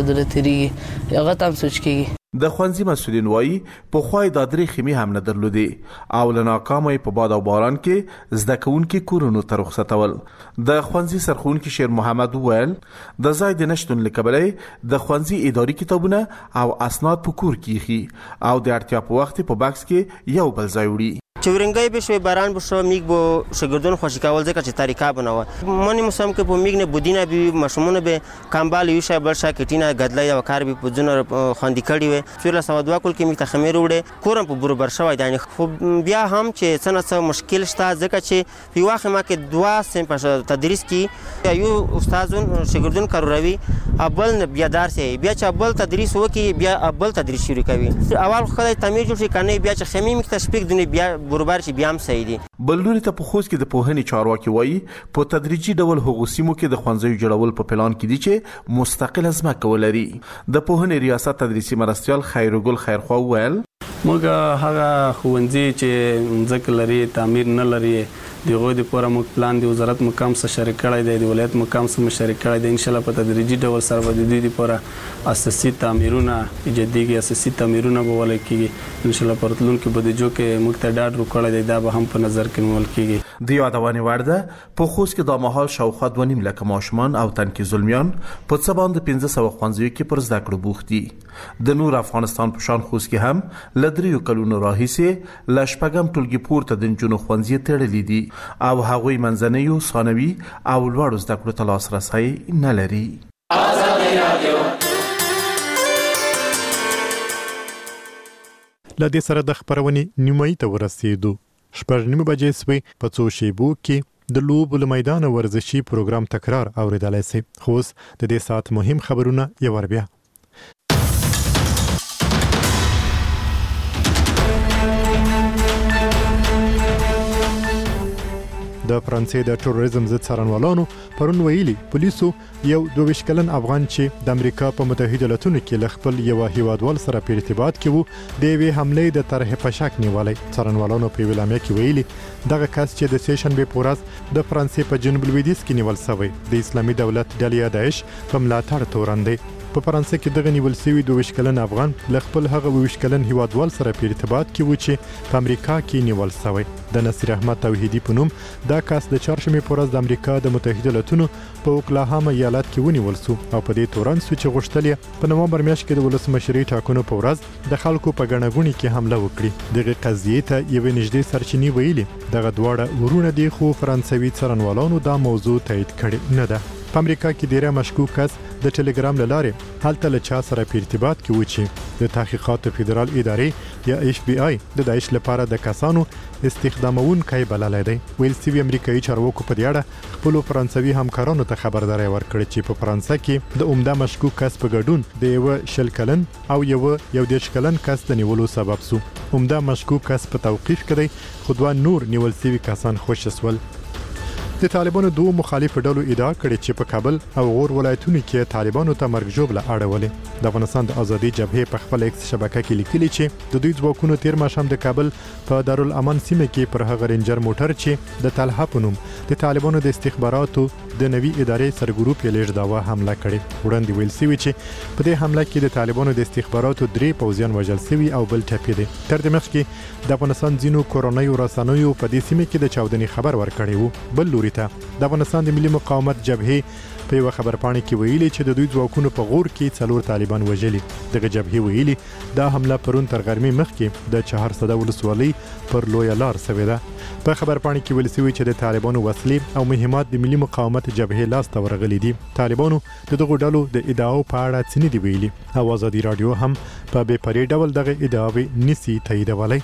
دلتري هغه تم سوچ کیږي. د ښوونځي مسؤلین وایي په خوای د درې خیمې هم نه درلودې او له ناکامۍ په باد او باران کې زده کوونکي کورونو ته رخصتول. د ښوونځي سرښوونکي شیر محمد وویل د ځای د نشتون له کبله د ښوونځي اداري کتابونه او اسناد په کور کې ایښي او د اړتیا په وخت په بکس کې یو بل ځای وړي. چورنگای بشه باران بشه میگ با شاگردان خوشی کول ذکر چه طریقه بنوه منی مسام که با میگ نه بودینه بی مشمون به کامبال یوشه برشه کتینا گدلای و کار بی پوزون خاندی کردی و سویل سوادوا کل که میگ تخمیر وده کورم پو برو برشه وای دانی خب بیا هم چه سنت مشکل شتا ذکر چه فی واقع ما که دوا سیم پش تدریس کی یو استادون شاگردان کارو روی اول بیا درسی بیا چه اول تدریس و کی بیا اول تدریس شروع کوي اول خدای تعمیر جوړ شي کنه بیا چه خمی میگ تشبیق دنی بیا برابر شي بیا هم صحیح دي. بلوري ته په خوست کې د پوهنې چارواکي وایي په تدریجي ډول هغو سیمو کې د ښوونځیو جوړول په پلان کې دي چې مستقله ځمکه ولري. د پوهنې ریاست تدریسي مرستیال خیرګل خیرخوا وویل موږ هغه ښوونځي چې ځکه لري تعمیر نه لري دغه د پوره موږ پلان دی وزارت مقام سره شریک کړی دی د ولایت مقام سره شریک کړی دی ان شاء الله په تدریجي ډول سره به د دې لپاره اساسي تعمیرونه جديږي اساسي تعمیرونه به ولای کیږي ان شاء الله پرتلون کې به د جو کې موږ ته ډاډ ورکړی دی دا به هم په نظر کې نیول کیږي د یادونې وړ ده په خوست کې د مهال شاوخوا 2.5 لک ماشومان او تنکي زلمیان په څه باندې 1500 ښوونځیو کې پر زده کړو بوخت دي د نور افغانستان په شان خوست کې هم لدریو کلونو راهیسې لشپګم ټولګي پورته د جنونو ښوونځي تړلې دي او هغوی منځنیو ثانوي او لوړو زده کړو ته لاسرسی نه لري. له دې سره د خبرونې نیمایي ته ورسېدو. 8:30 بجې سوې په څو شیبو کې د لوبو له میدان ورزشي پروګرام تکرار اوریدلای شي. خو د دې سات مهم خبرونه یو ور بیا. د فرانسې د ټوریزم ضد څارنوالانو پرون ویلي پولیسو یو 22 کلن افغان چې د امریکا په متحده ایالاتونو کې ل خپل یو هیوادوال سره په ارتباط کې وو د وی حمله د طرح په شک نیولای. څارنوالانو په ویلامه کې ویلي دغه کس چې د سیشن به پورز د فرانسې په جنوب لویدیځ کې نیول شوی د اسلامي دولت ډلې داعش په ملاتړ تورندې. په فرانسې کې دغه نیول شوی 22 کلن افغان ل خپل هغه 22 کلن هیوادوال سره په ارتباط کې و چې په امریکا کې نیول شوی. د نصیر احمد توحیدی په نوم دا کس د چهارشنبه پورز د امریکا د متحده ایالاتونو په اوکلاهاما ایالت کې ونیول شو او په دې تورن سو چې غوښتل په نومبر میاشت کې د ولسمشری ټاکنو په ورځ د خلکو په ګڼګونی کې حمله وکړي. دغه قضیه ته یو نږدې سرچینی ویلي دغه دواړه ورونه دي خو فرانسوي څارنوالانو دا موضوع تایید کړي نه ده. په امریکا کې ډیره مشکوک کس د ټلګرام لاره هلته له چا سره په ارتباط کې و چې د تحقیقات فدرال ادارې یا اف بی آی د داعش لپاره د کسانو استخدامونکي بللای دی. ویل سی امریکایي چارواکو په دې اړه خپل فرانسوي همکارانو ته خبرداري ورکړه چې په فرانسه کې د عمده مشکوک کس په ګډون د یو شل کلن او یو دیش کلن کس د نیولو سبب سو. عمده مشکوک کس په توقیف کړي خو دوه نور نیول سوي کسان خوش شول. د طالبانو دوه مخالف ډلو ادعا کړې چې په کابل او غور ولایتونو کې طالبانو ته مرګ ژوبله اړولې. د افغانستان د ازادي جبهې په خپل ایکس شبکه کې لیکلي چې د دوی ځواکونو تیر ماښام د کابل په دارالامن سیمه کې پر هغه رینجر موټر چې د طلحه په نوم د طالبانو د استخباراتو د نوي ادارې سرګروپ یې لږ داوا حمله کړې. وړاندې ویل شوی چې په دې حمله کې د طالبانو د استخباراتو 3 پوځیان وژل شوي او بل ټپي دي. تر دې مخکې د افغانستان ځینو کورونایي رسنیو په دې سیمه کې د چاودنې خبر ورکړی وو. بل لوري ته د افغانستان د ملي مقاومت جبهې په یو خبرپاڼه کې ویلي چې د دوی ځواکونو په غور کې 4 طالبان وژلي. دغه جبهې ویلي دا حمله پرون تر غرمې مخکې د 400 ولسوالۍ پر لوی لار شوې ده. په خبرپاڼه کې ویل شوی چې د طالبانو وسلې او مهمات د ملي مقاومت جبهې لاس ته ورغلي دي. طالبانو دغه ډلو د ادعاو په اړه څه نه دی ویلي. آزادي رادیو هم په بې پرې ډول دغه ادعاوې نسی تاییدولای.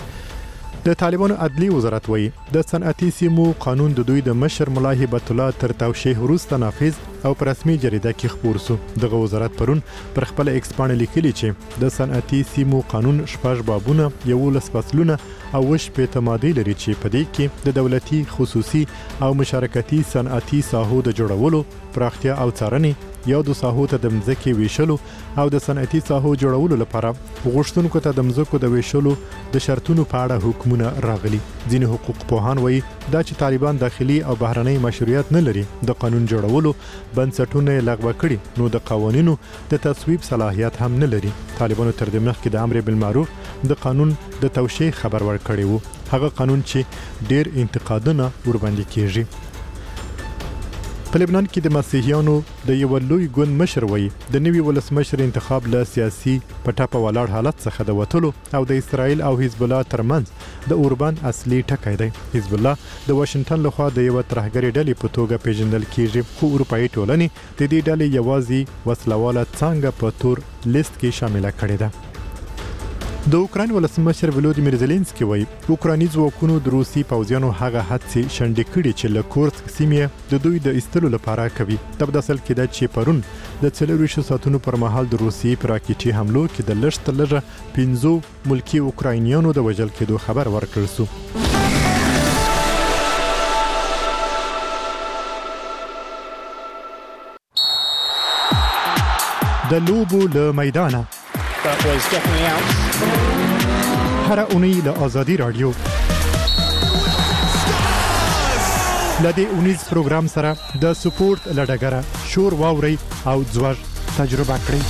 د طالبانو عدلی وزارت وایي د صنعتي سیمو قانون د دوی د مشر ملا هبت الله تر توشیح وروسته نافذ او په رسمي جریده کې خپور شو. دغه وزارت پرون پر خپل ایکس باندې لیکلي چې د صنعتي سیمو قانون 6 بابونه 11 فصلونه او 8 ماده لري چې په دې کې د دولتي خصوصي او مشارکتي صنعتي ساحو د جوړولو پراختیا او څارنې یا د ساحو ته د مځکې ویشلو او د صنعتي ساحو جوړولو لپاره غوښتونکو ته د مځکو د ویشلو د شرطونو په اړه حکمونه راغلي. ځینې حقوق پوهان وایي دا چې طالبان داخلي او بهرنۍ مشروعیت نه لري د قانون جوړولو بنسټونه لغوه کړي نو د قوانینو د تصویب صلاحیت هم نه لري. طالبانو تر دې مخکې د امر بالمعروف د قانون د توشیح خبر ورکړی وو. هغه قانون چې ډیر انتقادونه ورباندې کیږي. په لبنان کې د مسیحیانو د یو لوی ګوند مشر وایي د نوي ولسمشر انتخاب له سیاسي پټاپه ولاړ حالت څخه د وټلو او د اسرائیل او حزب الله ترمنځ د اوربان اصلي ټکی دی. حزب الله د واشنگټن لخوا د یو ترهګری ډلې په توګه پیژندل کیږي خو اروپאי ټولنې د دې ډلې یوازې وسلواله څنګه په تور لیست کې شامل کړي ده. د اوکراین ولسمشر ولودیمیر زيلنسکي وایي اوکرایني ځواکونو د روسي پوځیانو هغه هڅې شنډې کړې چې له کورسک سیمې د دوی د ایستلو لپاره کوي. د بداسل کې د چې پرون د 4 ساعتونو پر مهال د روسي پر راکټي حملو کې د لږ تر لږه 15 ملکی اوکراینیانو د وژل کېدو خبر ورکړل شو. د لوبو له میدانه That was definitely out. هر اونۍ له ازادي رادیو لدې اونیز پروګرام سره د سپورت لډګره شور واوري او ځوړ تجربه کړئ.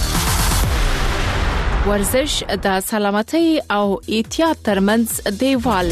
ورزش د سلامتۍ او احتیاط ترمنځ دیوال.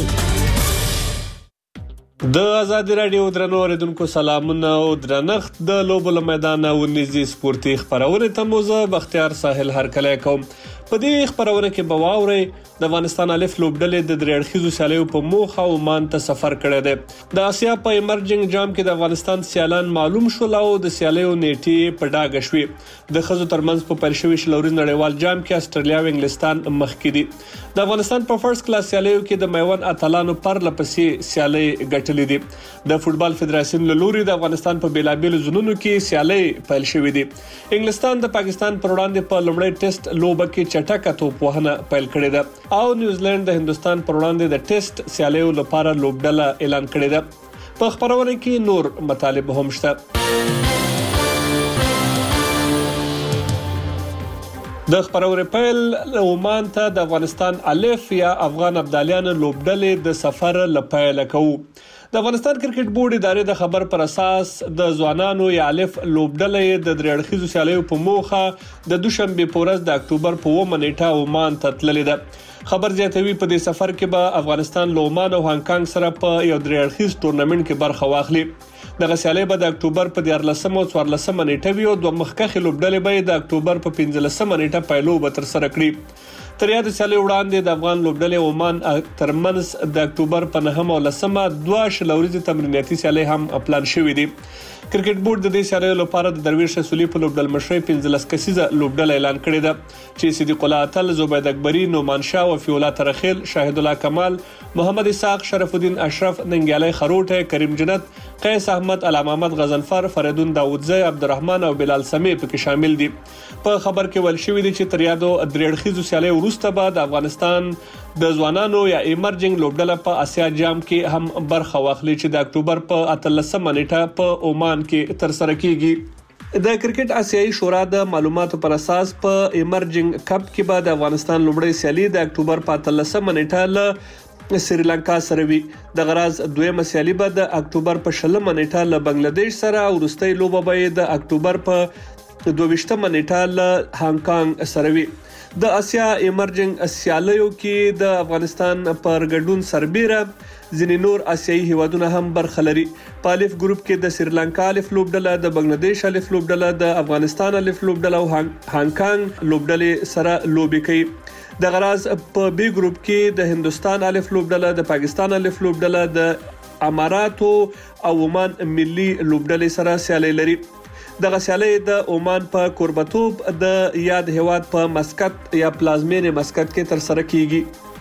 د آزادي رادیو درنو اوریدونکو سلامونه او درنښت. د لوبو له میدانه ونیزي سپورتي خبرونه ته موزه بختیار ساحل هرکلی کوم. په دې خبرونه کې به واورئ د افغانستان الف لوبډلې د درېړخیزو سیالیو په موخه عمان ته سفر کړی دی. د آسیا په ایمرجنګ جام کې د افغانستان سیالان معلوم شول او د سیالیو نیټې په ډاګه شوې. د ښځو ترمنځ په پیل شوي شلوريز نړیوال جام کې استرالیا او انګلستان مخکې دي. د افغانستان په فرست کلاس سیالیو کې د میوند اتلانو پر لپسې سیالي ګټلې دي. د فوتبال فدراسیون له لوري د افغانستان په بیلابیلو زونونو کې سیالي پیل شوې دي. انګلستان د پاکستان پر وړاندې په لومړی ټیسټ لوبه کې چټکه توپ وهنه پیل کړې ده او نیوزیلند د هندستان پر وړاندې د ټیسټ سیالیو لپاره لوبډله اعلان کړې ده. په خبرونه کې نور مطالب هم شته. د خبرونه پیل عمان ته د افغانستان الف یا افغان ابدالیان لوبډلې د سفر لپاره کوي. د افغانستان کرکټ بورډ ادارې د خبر پر اساس د ځوانانو یا الف لوبډلې د درېړخیزو سیالیو په موخه د دوشنبه په ورځ د اکتوبر په 1 نیټه عمان ته تللې ده. خبر زیاتوي په دې سفر کې به افغانستان له عمان او هانګ کانګ سره په یو درېړخیز ټورنمنت کې برخه واخلي. دغه سیالي به د اکتوبر په 14 او 14 نیټه وي او د مخکخي لوبډلې به د اکتوبر په 15 نیټه پیلو به تر سره کړي. تر یاد سیالي وړاندې د افغان لوبډلې عمان ترمنځ د اکتوبر په 9 او 10 دوه شلوريزي تمریناتي سیالي هم پلان شوې دي. کرکټ بورډ د دې سیالیو لپاره د درویش رسولي په لوبډل مشرۍ 15 کسیزه لوبډل اعلان کړې ده چې صدیق الله اتل، زبید اکبری، نومان شاه، وفي الله ترخیل، شاهد الله کمال، محمد اسحاق، شرف الدین اشرف، ننګیالی خروټه، کریم جنت، قیس احمد، علامه محمد غزنفر، فریدون داودزی، عبدالرحمن او بلال سمی پکې شامل دي. په خبر کې ویل شوی دی چې تر یادو درېړخیزو سیالیو وروسته به د افغانستان د ځوانانو یا ایمرجنګ لوبډله په آسیا جام کې هم برخه واخلي چې د اکتوبر په 13 نیټه په عمان کې تر سره کیږي. د کرکټ آسیایي شورا د معلوماتو پر اساس په ایمرجنګ کپ کې به د افغانستان لومړی سیالي د اکتوبر په 13 نیټه له سریلانکا سره وي. د غراز دویمه سیالي به د اکتوبر په 20 نیټه له بنگلاديش سره او وروستۍ لوبه به د اکتوبر په 22 نیټه له هانګ کانګ سره وي. د آسیا ایمرجنګ سیالیو کې د افغانستان پر ګډون سربېره ځینې نور آسیایي هیوادونه هم برخه لري. په الف ګروپ کې د سریلانکا الف لوبډله، د بنگلاديش الف لوبډله، د افغانستان الف لوبډله او هانګ کانګ لوبډلې سره لوبي کوي. د غراز په بي ګروپ کې د هندستان الف لوبډله، د پاکستان الف لوبډله، د اماراتو او عمان ملي لوبډلې سره سیالي لري. دغه سیالي د عمان په کوربتوب د یاد هیواد په مسقط یا پلازمینې مسقط کې تر سره کیږي.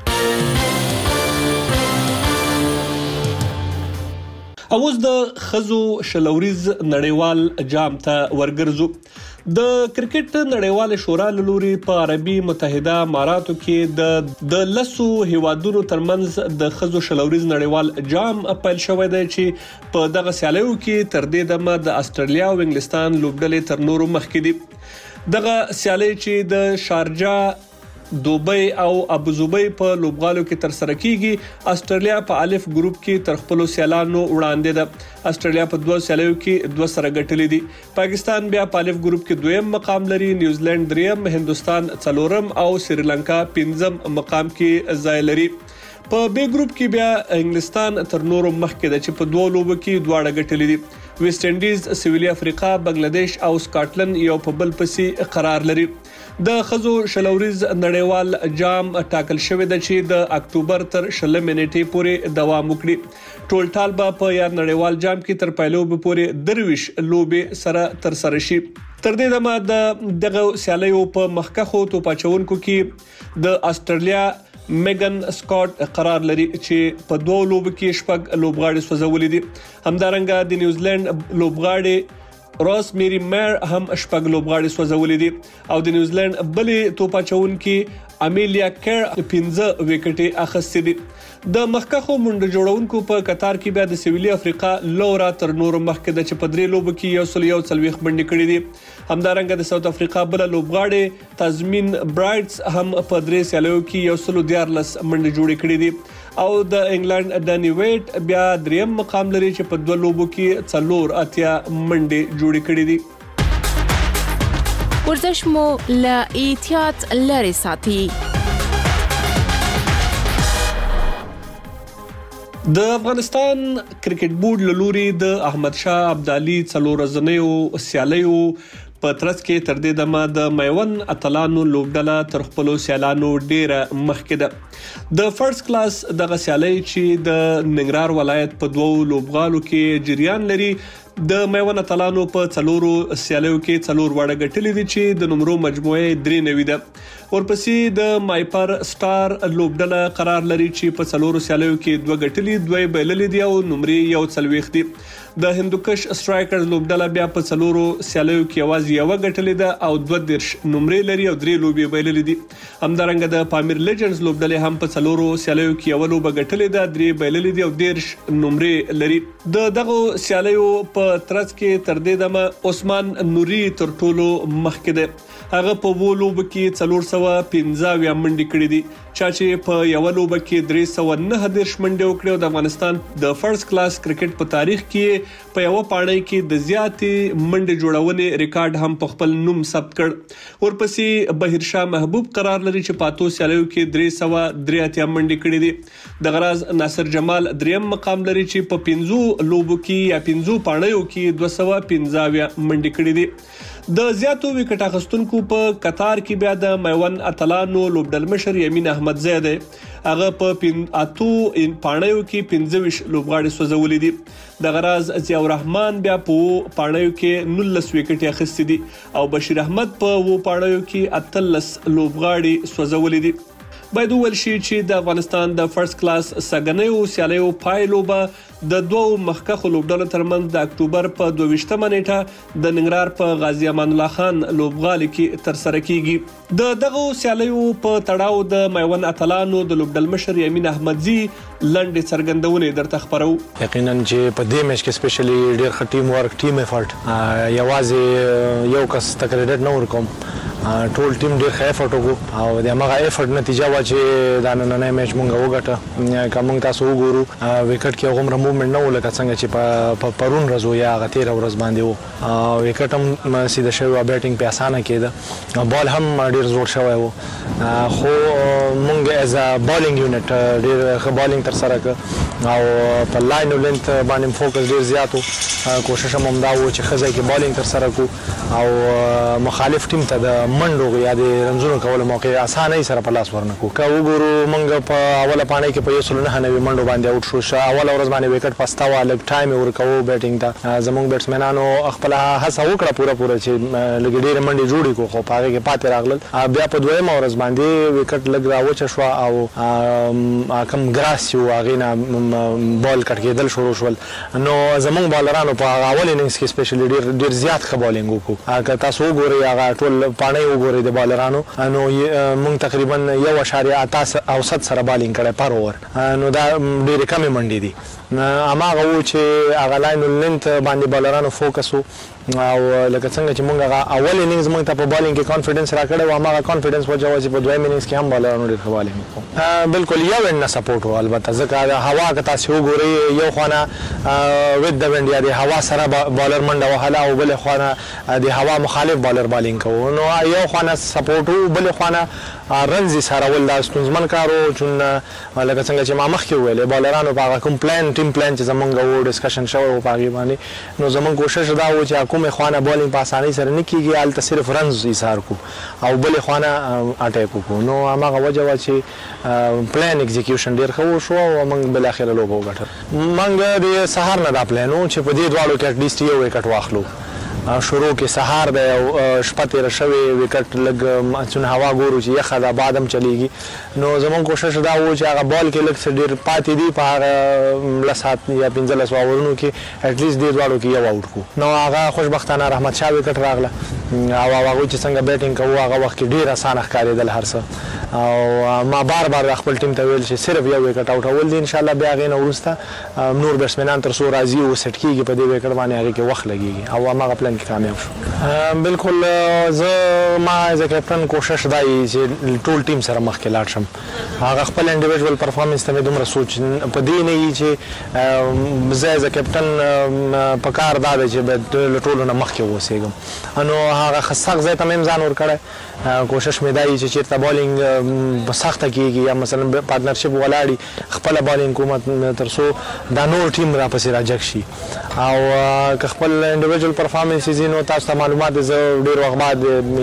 اوس د خزو شلوريز نړیوال جام ته ورګرځو. د کرکټ نړیوال شورا له لوري په عربي متحده اماراتو کې د لسو هیوادونو ترمنځ د خزو شلوريز نړیوال جام پیل شوی دی چې په دغه سیالیو کې تر دې دمه د استرالیا او انګلستان لوبډلې تر نورو مخکې دي. دغه سیالي چې د شارجه، دوبۍ او ابوظبي په لوبغالو کې تر سره کیږي. استرالیا په الف ګروپ کې تر خپل سیالانو وړاندې ده. استرالیا په دوه سیالیو کې دوه سره ګټلې دي. پاکستان بیا په الف ګروپ کې دویم مقام لري، نیوزیلند دریم، هندستان څلورم او سریلانکا پنځم مقام کې ځای لري. په بي ګروپ کې بیا انګلستان تر نورو مخکې ده چې په دوه لوبو کې دواړه ګټلې دي. ویسټ انډیز، سویلي افریقا، بنگلاديش او سکاټلند یو په بل پسې قرار لري. د خزو شلوريز نړیوال جام ټاکل شوی دی چې د اکتوبر تر 20 نیټې پورې دوام وکړي. ټول ټال به په یاد نړیوال جام کې تر پایلوب پورې درویش لوبې سره تر سره شي. تر دې دمه دغه سیالیو په مخکخو توپاچونکو کې د استرالیا میګن سکاټ قرار لري چې په دوه لوبو کې شپږ لوبغاړي سوځولې دي. همدارنګه د نیوزیلند لوبغاړي روس میری میر هم شپږ لوبغاړي سوځولې دي او د نیوزیلند بلې توپ اچونکي امیلیا کیر 15 وکټې اخیستې دي. د مخکخو منډه جوړونکو په قطار کې بیا د سویلي افریقا لورا تر نورو مخکې د چې په 3 لوبو کې 141 منډې کړې دي. همدارنګه د ساوث افریقا بل لوبغاړي تازمین برایټس هم په 3 سیالیو کې 114 منډې جوړې کړې دي او د انګلند ډانی ویټ بیا دریم مقام لري چې په 2 لوبو کې 4 منډې جوړې کړې دي. ورزش مو له احتیاط لري ساتي. د افغانستان کرکټ بورډ له لوري د احمد شاه ابدالي 4 ورځنیو سیالیو په ترڅ کې تر دې دمه د میوند اتلانو لوبډله تر خپل سیالانو ډیره مخکې ده. د فرست کلاس د سیالي چې د ننګرهار ولایت په 2 لوبغالو کې جریان لري د میوند اتلانو په 4 سیالیو کې 4 وړه ګټلې دي چې د نمرو مجموعه 93 ده. ورپسې د مایپر سٹار لوبډله قرار لري چې په 4 سیالیو کې 2 ګټلې 2 بایللې دي او نمرې 41 دي. د هندوکش سټرایکرز لوبډله بیا په 4 سیالیو کې یوازې 1 ګټلې ده او 22 نمرې لري او 3 لوبې بایللې دي. همدارنګه د پامیر لیجنډز لوبډله هم په 4 سیالیو کې 1 لوبه ګټلې ده 3 بایللې دي او 13 نمرې لري. د دغه سیالیو په ترڅ کې تر دې دمه عثمان نوري تر ټولو مخکې ده. هغه په وولوب کې 415 منډې کړې دي چې په یو لوب کې 309 منډې وکړې او د افغانستان د فرست کلاس کرکټ په تاریخ کې په یو پاڼۍ کې د زیاتې منډې جوړونې ریکارډ هم په خپل نوم ثبت کړ. ورپسې بهیر شاه محبوب قرار لري چې په 8 سیالیو کې 383 منډې کړې دي. د غراز ناصر جمال دریم مقام لري چې په 15 لوبو کې یا 15 پاڼیو کې 215 منډې کړې دي. د زیاتو وکټ اخیستونکو په قطار کې بیا د میوند اتلانو لوبډل مشر یمین احمد زیاده هغه په 8 پاڼیو کې 15 لوبغاړي سوځولې دي. د غراز ضیاء الرحمن بیا په پاڼیو کې 19 وکټ اخیستې دي او بشیر احمد په و پاڼیو کې 13 لوبغاړي سوځولې دي. باید وویل شي چې د افغانستان د فرست کلاس سګنیو سیالیو پایلوبه د 2 مخکخو لوبډلو ترمنځ د اکتوبر په 22 نیټه د ننګرهار په غازی امان الله خان لوبغالي کې تر سره کیږي. د دغه سیالیو په تړاو د میوند اتلانو د لوبډل مشر یمین احمدزي لنډه څرګندونه درته خبرو. یقینا چې په دې میچ کې سپیشلی ډیر ښه ټیم ورک ټیم افورت یوازې یو کس تکریډ نه ورکوم ټول ټیم ډیر ښه افورت وکړو او د هغه افورت نتیجه و چې دا نننۍ میچ مونږ وګټه. کوم تاسو وګورو وکټ کې غومره موومنت نه ولکه څنګه چې په پرون ورځ یا غتیر ورځ باندې وو وکټ هم سیده شوی بیټینګ په اسانه کېده بال هم ډیر زوړ شوی وو خو مونږ از ا بالینګ یونټ ډیر ښه بالینګ تر سره کړ او په لاین لینث باندې فوکس ډیر زیاتو کوشش هم دا و چې خزای کې بالینګ تر سره کو او مخالف ټیم ته د منډو یا د رنزونو کول موقع اسانه سره په لاس ورنکو. که وګورو مونږ په اوله پاڼۍ کې په 190 منډو باندې اوټ شو اوله ورځ باندې وکټ پستا و لګ ټایم ورکوو بیټینګ ته زموږ بیټسمنانو خپل هڅه وکړه پوره چې لګ ډېر منډې جوړې کو خو پاره کې پاتې راغلل. بیا په دویمه ورځ باندې وکټ لګ راوچ شو او کم ګراس یو غینا بال کټ کېدل شروع شول نو زموږ بالرانو په اول اننګز کې سپیشلی ډېر زیات ښه بالینګ وکړو. که تاسو وګورئ هغه ټول پاڼۍ وګورئ د بالرانو نو موږ تقریبا 1.8 اوسط سره بالینګ کړی پر اوور نو دا ډېرې کمې منډې دي. هماغه و چې هغه لاین لینث باندې بالرانو فوکس و او لکه څنګه چې موږ هغه اول اننګز موږ ته په بالینګ کې کانفیډنس راکړی و هماغه کانفیډنس وجه و چې په دویم اننګز کې هم بالرانو ډېر ښه بالینګ وکړو. بالکل یو وینډ نه سپورټ و البته ځکه د هوا که تاسې وګورئ یو خوا نه وید د وینډ یا د هوا سره بالر منډه وهله او بلې خوا نه د هوا مخالف بالر بالینګ کوو نو یو خوا نه سپورټ و بلې خوا نه رنز سارول دا ستونزمن کار و چون لکه څنګه چې ما مخکې وویلې بالرانو په هغه کوم ټیم پلان چې زمونږ و ډسکشن شوی و په هغې باندې نو زمونږ کوشش دا و چې کومې خوا نه بالینګ په اسانۍ سره نه کېږي هلته صرف رنز ایثار کو او بلې خوا نه اټیک وکړو نو هماغه وجه وه چې پلان ایگزیکیوشن ډېر ښه وشو او موږ بالاخره لوبه وګټل. موږ د سهار نه دا پلان و چې په دې دواړو کې اټلیسټ یو وکټ واخلو شروع کې سهار دی او شپه تېره شوې وکټ لږ څونه هوا ګورو چې یخه ده باد هم چلیږي نو زموږ کوشش دا و چې هغه بال کې لږ څه ډېر پاتې دي په هغه 10 یا 15 اوورونو کې اټلیسټ دې دواړو کې یو اوټ کړو نو هغه خوشبختانه رحمت شاه وکټ راغله او هغوی چې څنګه بیټینګ کوو هغه وخت کې ډېر اسانه ښکارېدل هر څه او ما بار بار خپل ټیم ته ویل چې صرف یو وکټ اوټول دي انشاءالله بیا هغې نه وروسته نور بیټسمینان تر څو راځي او سیټ کېږي په دې وکټ باندې هغې کې وخت لګېږي او هماغه پلان کې کامیاب شو بالکل زه ما ایز ا کیپټن کوشش دا وي چې ټول ټیم سره مخکې لاړ شم هغه خپل انډیویژوال پرفارمنس ته مې دومره سوچ په دې نه وي چې زه ایز ا کیپټن په کار دا دی چې باید له ټولو نه مخکې واوسېږم نو هغه سخت ځای ته مې هم ځان ورکړی کوشش مې دا وي چې چېرته بالینګ سخته کېږي یا مثلا پارټنرشپ ولاړي خپله بالینګ کوم تر څو دا نور ټیم راپسې راجګ شي او که خپل انډیویژوال پرفارمنس ځي نو تاسو ته معلومات دی زه ډېر وخت بعد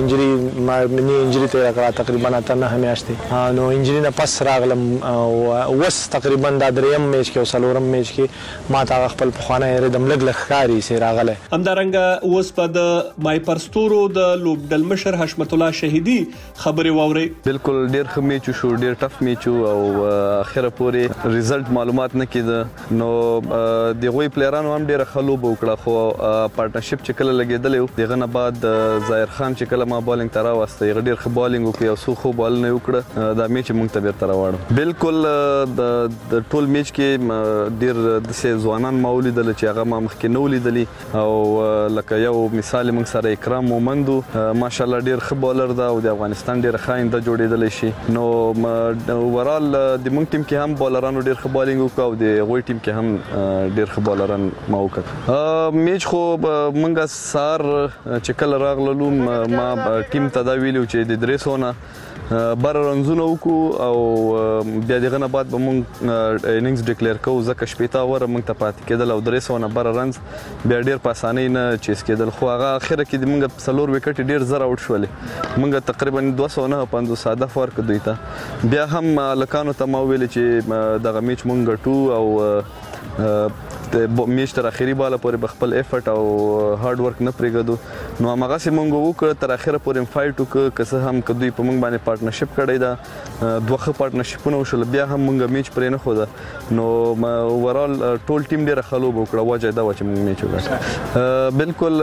انجري تېره کړه تقریبا 8 میاشتې نو انجري نه پس راغلم او اوس تقریبا دا 3م میچ کې او 4م میچ کې ما ته خپل پخوانی ردم لږ لږ ښکاري چې راغلی همدارنګه اوس په د مای پرستورو د لوبډل مشر حشمت الله شهیدي خبرې واورئ بالکل ډېر ښه میچ شو ډېر ټف میچ او اخره پورې ریزلټ معلومات نه کېده نو د هغوی پلیرانو هم ډېره ښه لوبه وکړه خو پارټنرشپ چې کله لګېدلی و د هغه نه بعد ظاهر خان چې کله ما بالینګ ته راوسته هغه ډېر ښه بالینګ وکړي او څو ښو بالونه یې وکړه دا میچ یې موږ ته بېرته راوړو بالکل د ټول میچ کې ډېر داسې ځوانان ما ولیدل چې هغه ما مخکې نه ولیدلي او لکه یو مثال یې موږ سره اکرام مومند ماشاءالله ډېر ښه بالر ده او د افغانستان ډېره ښه آینده جوړېدلی شي نو اوورال د موږ ټیم کې هم بالرانو ډېر ښه بالینګ وکړه او د هغوی ټیم کې هم ډېر ښه بالران ما وکړ میچ خو موږ سهار چې کله راغللو ما ټیم ته دا ویلي چې د 300 نه بره رنزونه وکړو او بیا دغه نه بعد به موږ اننګز ډکلیر کوو ځکه 15 اووره موږ ته پاتې کېدل او 300 نه بره رنز بیا ډېر په اسانۍ نه چیز کېدل خو هغه اخره کې د موږ 4 وکټې ډېر زر اوټ شولې موږ تقریبا 250 هدف ورکړ دوی ته بیا هم هلکانو ته ما وویلې چې دغه میچ موږ ګټو او د میچ تر اخري باله پورې به خپل ایفرټ او هارډ ورک نه پرېږدو نو هماغسې موږ وکړه تر اخره پورې فایټ وکړه که څه هم که دوی په موږ باندې پارټنرشپ کړی ده 2 ښه پارټنرشپونه وشول بیا هم موږ میچ پرې نه ښوده نو اوورال ټول ټیم ډېره ښه لوبه وکړه وجه یې دا وه چې موږ میچ وګټه بالکل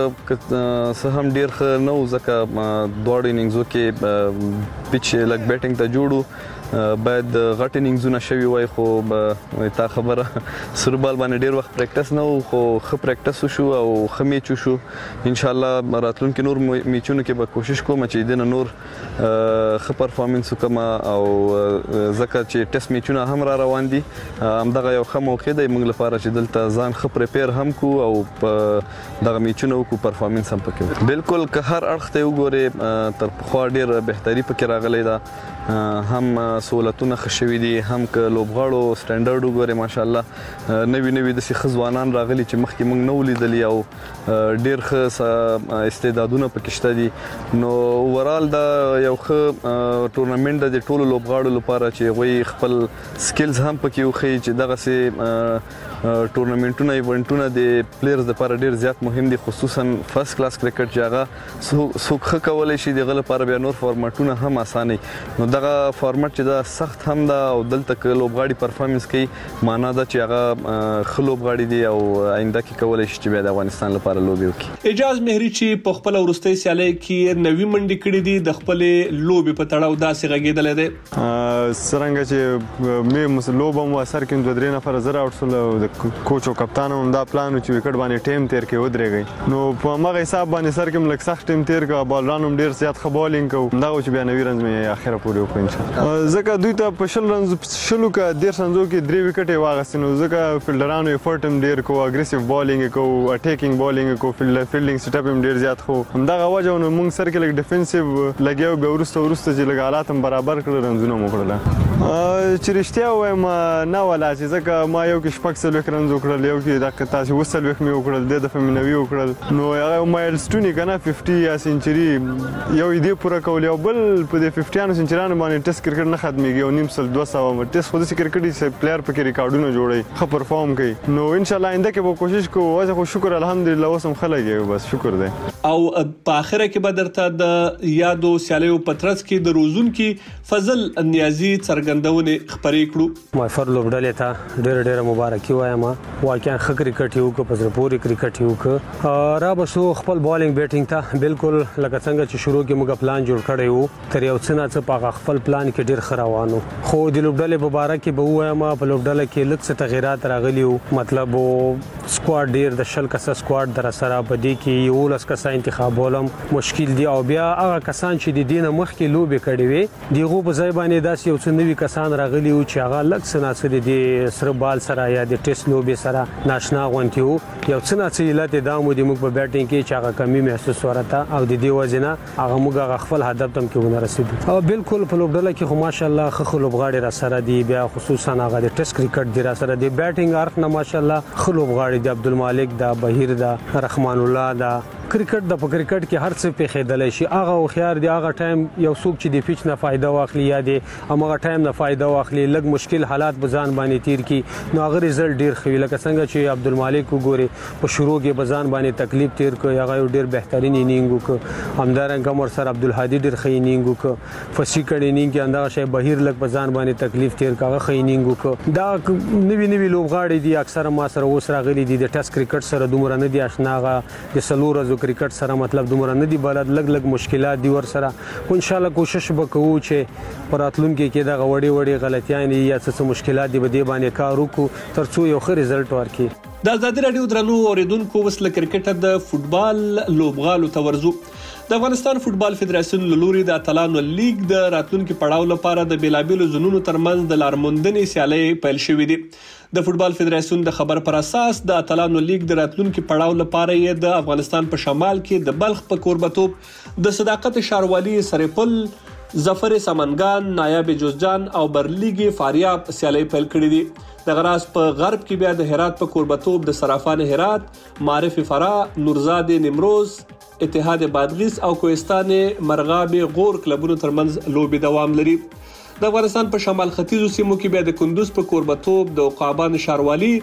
څه هم ډېر ښه نه و ځکه دواړو اننګزو کې پیچ لږ بیټینګ ته جوړ باید غټ اننګزونه شوي وای خو تا خبره سرو بال باندې ډېر وخت پریکټس نه و خو ښه پریکټس وشو او ښه میچ وشو انشاءالله راتلونکي نور میچونو کې به کوشش کوم چې دې نه نور ښه پرفارمنس وکړم او ځکه چې ټیسټ میچونه هم را روان دي همدغه یو ښه موقع دی موږ لپاره چې دلته ځان ښه پریپیر هم کړو او په دغه میچونه وکړو پرفارمنس هم پکې بالکل که هر اړخ ته وګورې تر پخوا ډېر بهتري پکې راغلی ده هم سہولتونه ښه شوي دي هم که لوبغاړو سټنډرډ وګورې ماشاءالله نوي نوي داسې ښه ځوانان راغلي چې مخکې موږ نه ولیدلي او ډېر ښه استعدادونه پکې شته دي نو اوورال دا یو ښه ټورنمنټ ده د ټولو لوبغاړو لپاره چې هغوی خپل سکلز هم پکې وښیي چې دغسې ټورنمنټونه ایونټونه د پلیرز لپاره ډېر زیات مهم دي خصوصا فرست کلاس کرکټ چې هغه څوک ښه کولی شي د هغه لپاره بیا نور فارمټونه هم اسانه نو دغه فارمټ چې دا سخت هم ده او دلته که لوبغاړي پرفارمنس کوي معنا ده چې هغه ښه لوبغاړي دي او آینده کې کولی شي چې بیا د افغانستان لپاره لوبې وکړي اعجاز مهري چې په خپله وروستۍ سیالۍ کې نوي منډې کړې دي د خپلې لوبې په تړاو داسې غږېدلی دی څرنګه چې مې لوبه مو اثر کې 2-3 نفره زه راوړ شول د کوچ او کپتان هم دا پلان و چې وکټ باندې ټیم تیر کې ودرېږئ نو په همغه حساب باندې سر کې م لږ سخت ټیم تیر کړه بالران هم ډېر زیات ښه بالینګ کوو همدغه و چې بیا 90 رنز مې اخره پورې وکړو انشاءالله ځکه دوی ته په 10 رنزو که 10 رنزو کې 3 وکټ یې واخیستې نو ځکه فیلډرانو ایفرټ هم ډېر کوو اګریسیو بالینګ یې کوو اټیکینګ بالینګ یې کوو فیلډینګ سیټ اپ هم ډېر زیات خو همدغه وجه نو موږ سر کې لږ ډیفنسیو لګیا بیا وروسته چې لږ حالات هم برابر کړل رنزونه مو کړله چې رښتیا ووایم نه ولا چې ځکه ما یو کې 6 څلوېښت رنز وکړل، یو کې دغه تاسې 20 مې وکړل، دې دفعه مې 90 وکړل. نو هغه مایلسټون یې که نه 50 یا سینچري یو یې دې پوره کول، یو بل په دې 50 سینچریانو باندې ټیسټ کرکټ نه ختمېږي. 1.5 سل 200 ټیسټ خو داسې کرکټ چې پلیئر پکې ریکارډونه جوړوي، ښه پرفارم کوي. نو انشاءالله آینده کې به کوشش کوو. اوس خو شکر الحمدلله اوس هم ښه لګي، بس شکر دی. او په آخره کې به درته د یادو سیالیو په ترڅ کې د روزونکي فضل نیازي څرګندونې خپرې کړو. مایفر لوبډلې ته ډېره مبارکي وایم. واقعا ښه کرکټ یې وکړ، په زړه پورې کرکټ یې وکړ. را به شو خپل بالینګ بیټینګ ته بالکل لکه څنګه چې شروع کې موږ پلان جوړ کړی وو، تر یو څه نه څه په خپل پلان کې ډېر ښه روان وو. خو د لوبډلې په باره کې به ووایم، په لوبډله کې لږ څه تغیرات راغلي وو. مطلب سکواډ ډېر د 20 کسه سکواډ در سره په دې کې 11 کسه انتخابولم مشکل دی. او بیا هغه کسان چې د دینه مخکې لوبې کړې وي دغه په ځای باندې داسې یو څه نوي کسان راغلي وو چې هغه لږ څه نه د سره بال سره یا د ټیسټ لوبې سره ناشنا غونډي وو. یو څه نه څه علت دا مو د موږ په بیټینګ کې چې هغه کمی محسوس ورته، او د دې وجنه هغه موږ خپل هدف تم کې ونه رسیدو. او بالکل په لوبډله کې خو ماشاءالله ښه لوبغاړي را سره دي. بیا خصوصا هغه د ټیسټ کرکټ دی را سره دی. بیټینګ اړخ نه ماشاءالله ښه لوبغاړي دي. عبدالمالک دا، بهیر دا، رحمان الله دا. کرکټ د په کرکټ کې هر څه پیښېدلی شي. هغه خيار دی، هغه ټایم یو څوک چې د پیچ نه فائدہ واخلي یا د هغه ټایم نه فائدہ واخلي، لږ مشکل حالات بزان باندې تیر کی، نو هغه رزلټ ډیر خوي. لکه څنګه چې عبدالمالک وګوري په شروع کې بزان باندې تکلیف تیر کو، هغه ډیر بهترین انینګ وک. همدارنګه مر سره عبدالهادي ډیر ښه انینګ وک. فسی کړي انینګ کې اندازه شي بهیر لږ بزان باندې تکلیف تیر کاغه ښه انینګ وک. دا نوی لوبغاړي دي، اکثره ما سره اوس راغلي دي د ټیسټ کرکټ سره دومره نه دي آشناغه، د سلور ورځو کرکټ سره مطلب دومره نه دي بلد، لږ مشکلات دي ور سره. خو ان شاء الله کوشش وکړو چې پراتلونکو کې دا وړي غلطیاں یا څه مشکلات دي بده باندې کار وکړو ترڅو یو ښه رزلټ ورکړي. د آزادي رادیو درنو اوریدونکو وسله کرکټ د فوتبال لوبغالو تورزو د افغانستان فوتبال فدراسیون لوري د اتلانو لیگ د راتلونکو پړاو لپاره د بیلابیلو زونونو ترمنځ د لارموندنې سیالي پیل شوې دي. د فوتبال فدراسیون د خبر پر اساس د اتلانو لیگ د راتلونکو پړاو لپاره یې د افغانستان په شمال کې د بلخ په کوربتوب د صداقت شاروالي سرپل، ظفر سمنګان، نایب جوزجان او برلیګي فاریاب سیالي پیل کړې دي. د غراس په غرب کې بیا د هرات په کوربتوب د صرافان هرات، معرف فرا، نورزاد نیمروز، اتحاد بادغیس او کوهستان مرغاب غور کلبونو ترمنځ لوبي دوام لري. د افغانستان په شمال ختیځو سیمو کې بیا د کندوز په کوربتوب د عقابان شاروالي،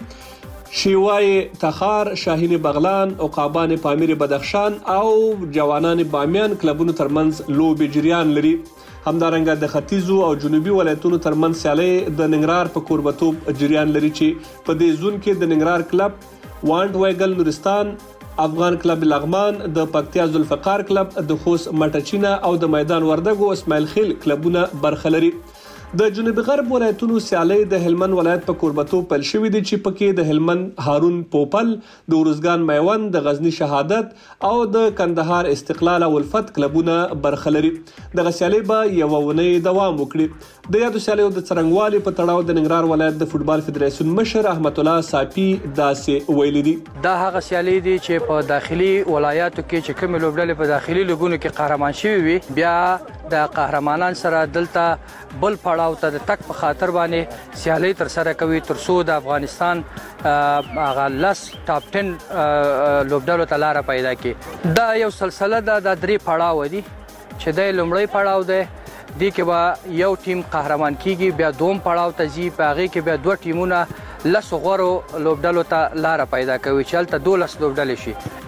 شیوای تخار، شاهین بغلان، عقابان پامیر بدخشان او جوانان بامیان کلبونو ترمنځ لوبي جریان لري. همدارنګه د ختیځو او جنوبي ولایتونو ترمنځ سیالي د ننګرهار په کوربتوب جریان لري چې په دې زون کې د ننګرهار کلب، وانټ وایګل نورستان، افغان کلب لغمان، د پکتیا ذوالفقار کلب، د خوست مټچینا او د میدان وردګو اسماعیل خیل کلبونه برخه لري. د جنوبي غرب ولایتونو سیالي د هلمند ولایت په کوربتوب پیل شوې دي چې پکې د هلمند هارون پوپل، د ورزګان میوند، د غزنی شهادت او د کندهار استقلال او الفت کلبونه برخه لري. د سیالي به یو ونې دوام وکړي. د یادو سیالیو د څرنګوالي په تړاو د ننګرهار ولایت د فوتبال فدراسیون مشر احمد الله صافي داسې ویلي دي. دا هغه سیالي دي چې په داخلي ولایاتو کې چې کوم لوبډلې په داخلي لیګونو کې قهرمان شوي وي، بیا د قهرمانان سره دلته بل پړاو ته د تک په خاطر باندې سیالي تر سره کوي ترڅو د افغانستان هغه لس ټاپ 10 لوبډلو ته لار پیدا کړي. دا یو سلسله ده، د درې پړاو دي چې د لومړی پړاو دی دی کې به یو ټیم قهرمان کیږي، بیا دوم پړاو ته ځي، په هغې کې بیا دوه ټیمونه لسو غورو لوبډلو ته لاره پیدا کوي چې هلته 12 لوبډلې شي.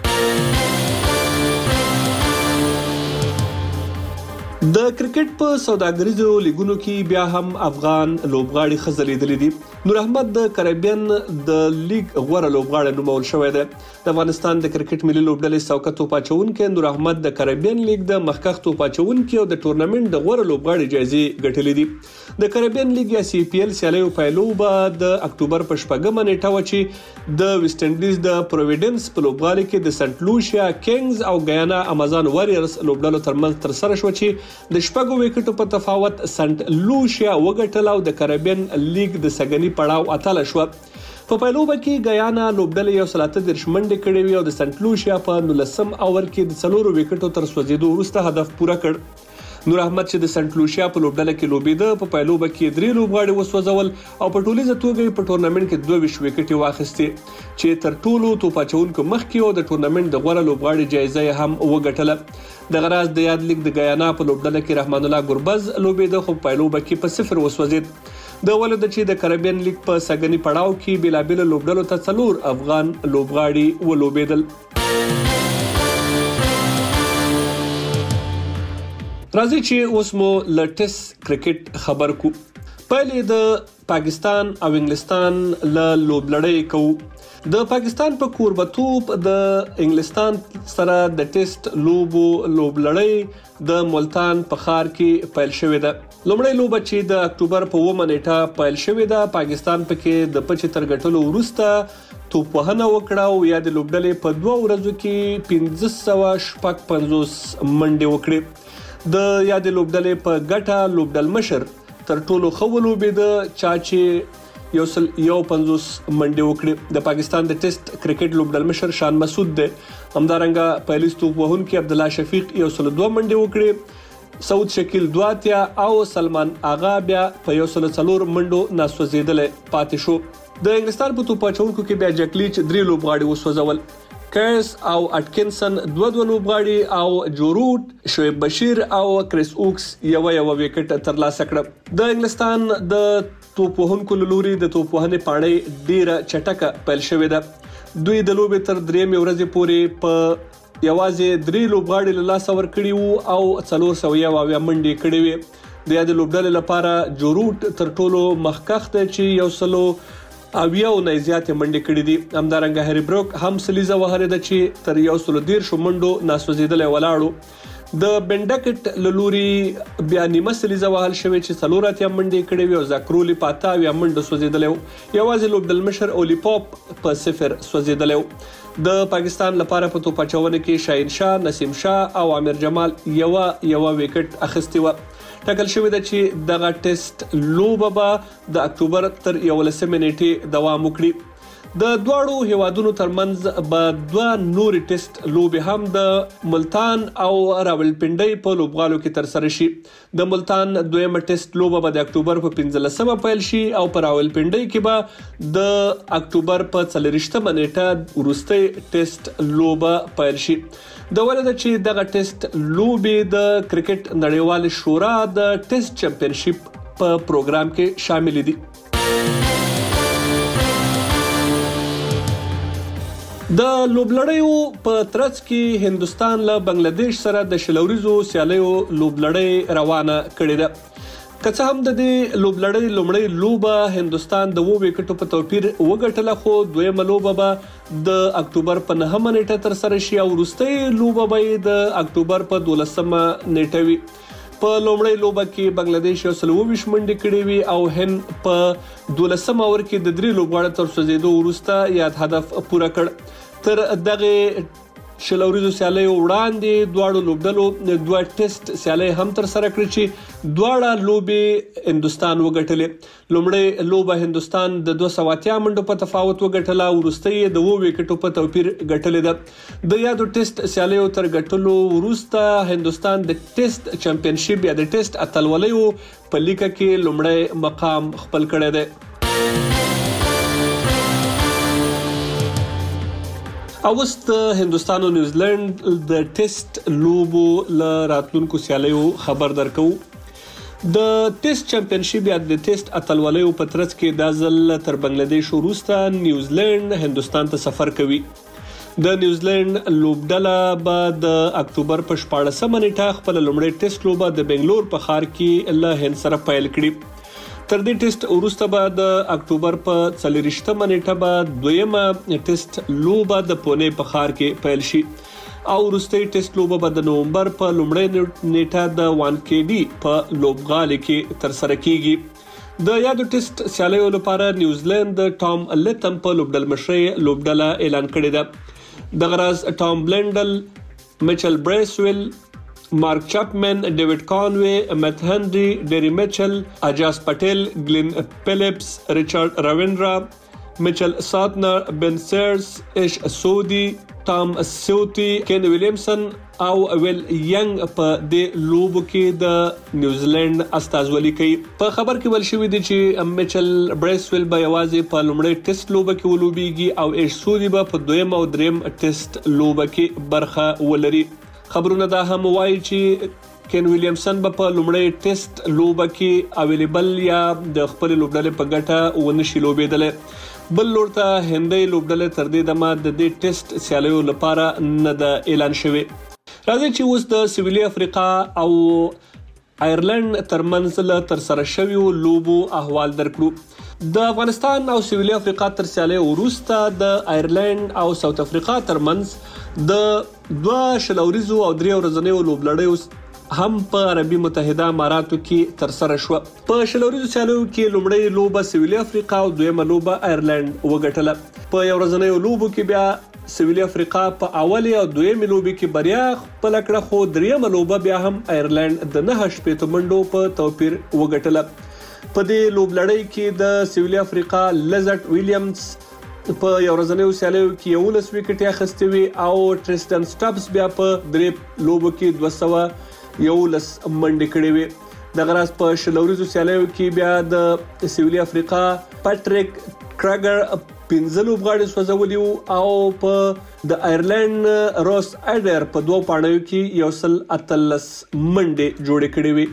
د کرکټ په سوداګریزو لیګونو کې بیا هم افغان لوبغاړي خزلیدلې دي. نور احمد د کریبین د لیګ غوړه لوبغاړی نومول شوی دی. د افغانستان د کرکټ ملي لوبډلې څوکه توپاچونکي نور احمد د کریبین لیګ د مخکخ توپاچونکي او د ټورنمنت د غوړه لوبغاړي جایزې ګټلې دي. د کریبین لیګ یا سی پی ایل سیالیو پیلو به د اکتوبر په 4مه نیټه و چې د ویسټ انډیز د پروویډنس په لوبغالي کې د سنت لوشیا کینګز او ګیانا امازون واريرز لوبډلو ترمنځ تر سره شو چې د شپږو وکټو په تفاوت سنت لوشیا وګټل او د کریبین لیګ د سګنی پړاو اتل شو. په پیلوبه کې ګیانا لوبډلې یو 13 منډې کړې وي او د سنت لوشیا په 19 اور کې د 4 وکټو تر سوځیدو وروسته هدف پوره کړ. نور احمد چې د سنت لوشیا په لوبډله کې لوبېده په پایلوبه کې 3 لوبغاړي وسوځول او په ټولیزه توګه په ټورنمنت کې 22 وکټې واخیستې چې تر ټولو توپ اچونکو مخکې او د ټورنمنت د غوړه لوبغاړي جایزه هم وګټله د غراز د یاد لیگ د غیانا په لوبډله کې رحمان الله ګربز لوبېده خو پایلوبه کې په 0 وسوځید د ولود چې د کریبین لیگ په سګنی پړاو کې بلابل لوبډلو ته 4 افغان لوبغاړي ولوبېدل راځي چې اوس مو ل ټیسټ کرکټ خبر کو پهلې د پاکستان او انګلستان ل لوبلړۍ کو د پاکستان په کوربتوب د انګلستان سره د ټیسټ لوبلړۍ د ملتان په ښار کې پیل شوې ده لومړی لوبه چې د اکتوبر په 9 نیټه پیل شوې ده پاکستان پکې د 75 غټلو وروسته توپ وهنه وکړه او یا د لوبډلې په 2 ورځو کې 1550 منډې وکړې د یاد لوبډلې په ګټه لوبډل مشر تر ټولو خو لوبېده چا چې 150 منډې وکړې د پاکستان د ټیسټ کرکټ لوبډل مشر شان مسعود دی همدارنګه پهلی توپ وهونکي عبد الله شفیق 102 منډې وکړې سعود شکیل 2 او سلمان آغا بیا په 104 منډو ناسوځیدل پاتې شو د انګلستان په توپ اچونکو کې بیا جکلیچ 3 لوبغاړي وسوځول کیس او اټکینسن 2 لوبغاړي او جوروټ شعیب بشیر او کریس اوکس یو وکټ ترلاسه کړ د انګلستان د توپ وهونکو لوري د توپ وهنې پاڼې ډیره چټکه پیل شوې ده دوی د لوبې تر 3 ورځې پورې په یوازې 3 لوبغاړي له لاس ور کړیو او 400 منډې کړې وې د یاد لوبډلې لپاره جوروټ تر ټولو مخکخ دی چې 100 نه زیاتې منډې کړې دي همدارنګه هری بروک هم سلیزه وهره ده چې تر 110 منډو ناسوځیدل ولاړو د بندکټ لوري بیا نیمه سلیزه وهل شوی چې 4 منډې کړې وي او زکرولی پاتا بیا منډه سوځیدل یوازې لوبډل مشر اولی پاپ په 0 سوځیدل د پاکستان لپاره په توپ اچونه کې شاهین شاه نسیم شاه او عامر جمال یو وکټ اخیستی و ټاکل شوی دی چې دغه ټیسټ لوبه به د اکتوبر تر 11 نیټې دوام وکړي د دواړو هیوادونو ترمنځ به 2 نور ټیسټ لوبې هم د ملتان او راولپنډۍ په لوبغالو کې تر سره شي د ملتان دویمه ټیسټ لوبه به د اکتوبر په 15 پیل شي او په راولپنډۍ کې به د اکتوبر په 40 نیټه وروستۍ ټیسټ لوبه پیل شي د ولود چې دغه ټیسټ لوبې د کرکټ نړیوال شورا د ټیسټ چمپionship په پروګرام کې شامل دي د لوبلړیو په ترڅ کې هندستان له بنگلاديش سره د شلوريزو سیالیو لوبلړی روانه کړې ده که څه هم د دې لوبلړۍ لومړی لوبه هندستان د 2 وکټو په توپیر وګټله خو دویمه لوبه به د اکتوبر په 9 نیټه تر سره شي او وروستۍ لوبه به د اکتوبر په 12 نیټه وي په لومړی لوبه کې بنگلاديش 120 منډې کړې وي او هند په 12 اور کې د 3 لوبغاړو تر سوځېدو وروسته یاد هدف پوره کړ تر دغه شلوريزو سیالیو وړاندې دواړو لوبډلو 2 ټیسټ سیالي هم تر سره کړې چې دواړه لوبې هندستان وګټلې لومړی لوبه هندستان د 280 منډو په تفاوت وګټله ورسته یې د 2 وکټو په توپیر ګټلې ده د یادو ټیسټ سیالیو تر ګټلو وروسته هندستان د ټیسټ چمپionship یا د ټیسټ اتلولیو په لیګ کې لومړی مقام خپل کړی دی اوست هندستان او نیوزیلند د ټیسټ لوبو ل راتلونکو سیالیو خبر درکو د ټیسټ چمپionship یا د ټیسټ اتلولیو په ترڅ کې د ځل تر بنگلاديش وروسته نیوزیلند هندستان ته سفر کوي د نیوزیلند لوبډله به د اکتوبر په 14 نیټه خپل لومړی ټیسټ لوبه د بنگلور په ښار کې له هند سره پیل کړي تر دې ټیسټ وروسته به د اکتوبر په 40 نیټه به دویمه ټیسټ لوبه د پونه په ښار کې پیل شي او وروستۍ ټیسټ لوبه به د نومبر په لومړۍ نیټه د وانکېډي په لوبغالي کې تر سره کیږي د یادو ټیسټ سیالیو لپاره نیوزیلند د ټام لیتم په لوبډل مشرۍ لوبډله اعلان کړې ده د غراز ټام بلندل میچل برېسویل مارک چاپمن ډیوډ کانوي میت هنري ډيري میچل اجاس پټیل گلین فلیپس ریچارډ راوینډرا میچل ساتنر بن سیرز ایش سودی ټام سیوتی کین ویلیامسن او ویل ینګ په دې لوبو کې د نیوزیلند استازولي کوي. په خبر کې ویل شوی دی چې میچل برسویل به یوازې په لومړي ټیسټ لوبه کې ولوبېږي او ایشسودي به په دویم او دریم ټیسټ لوبه کې برخه ولري. خبرونه دا هم وایي چې کین ویلیامسن به په لومړي ټیسټ لوبه کې اویلیبل یا د خپل لوبډلې په ګټه ونشي لوبېدل. بل لور ته هندۍ لوبډلې تر دې دمه د دې ټیسټ سیالیو لپاره نه د اعلان شوی. راځي چې اوس د سویلي افریقا او آیرلند ترمنځ له ترسره شویو لوبو احوال درکړو. د افغانستان او سویلي افریقا تر سیالۍ وروسته د آیرلند او ساوث افریقا ترمنځ د 2 شلوریزو او 3 ورځنیو لوبلړیو هم په عربي متحده اماراتو کې ترسره شو. په شلوریزو سیالیو کې لومړی لوبه سویلي افریقا او دویمه لوبه آیرلند وګټله. په یو ورځنیو لوبو کې بیا سویلي افریقا په اولي او دویمه لوبه کې بریا خپل کړه، خو دریمه لوبه بیا هم آیرلند د 9 شپږ منډو په توپیر وګټله. په دې لوبلړۍ کې د سویلي افریقا لزټ ویلیامز په یو ورځنیو سیالیو کې 11 وکټې اخیستې وي او ټریسټن سټابس بیا په 3 لوبو کې 211 منډې کړې وي. دغه راز په شلوریزو سیالیو کې بیا د سویلي افریقا پټریک کراګر 15 لوبغاړي سوځولي او په د آیرلند روس اډر په 2 پاڼو کې 113 منډې جوړې کړې وي.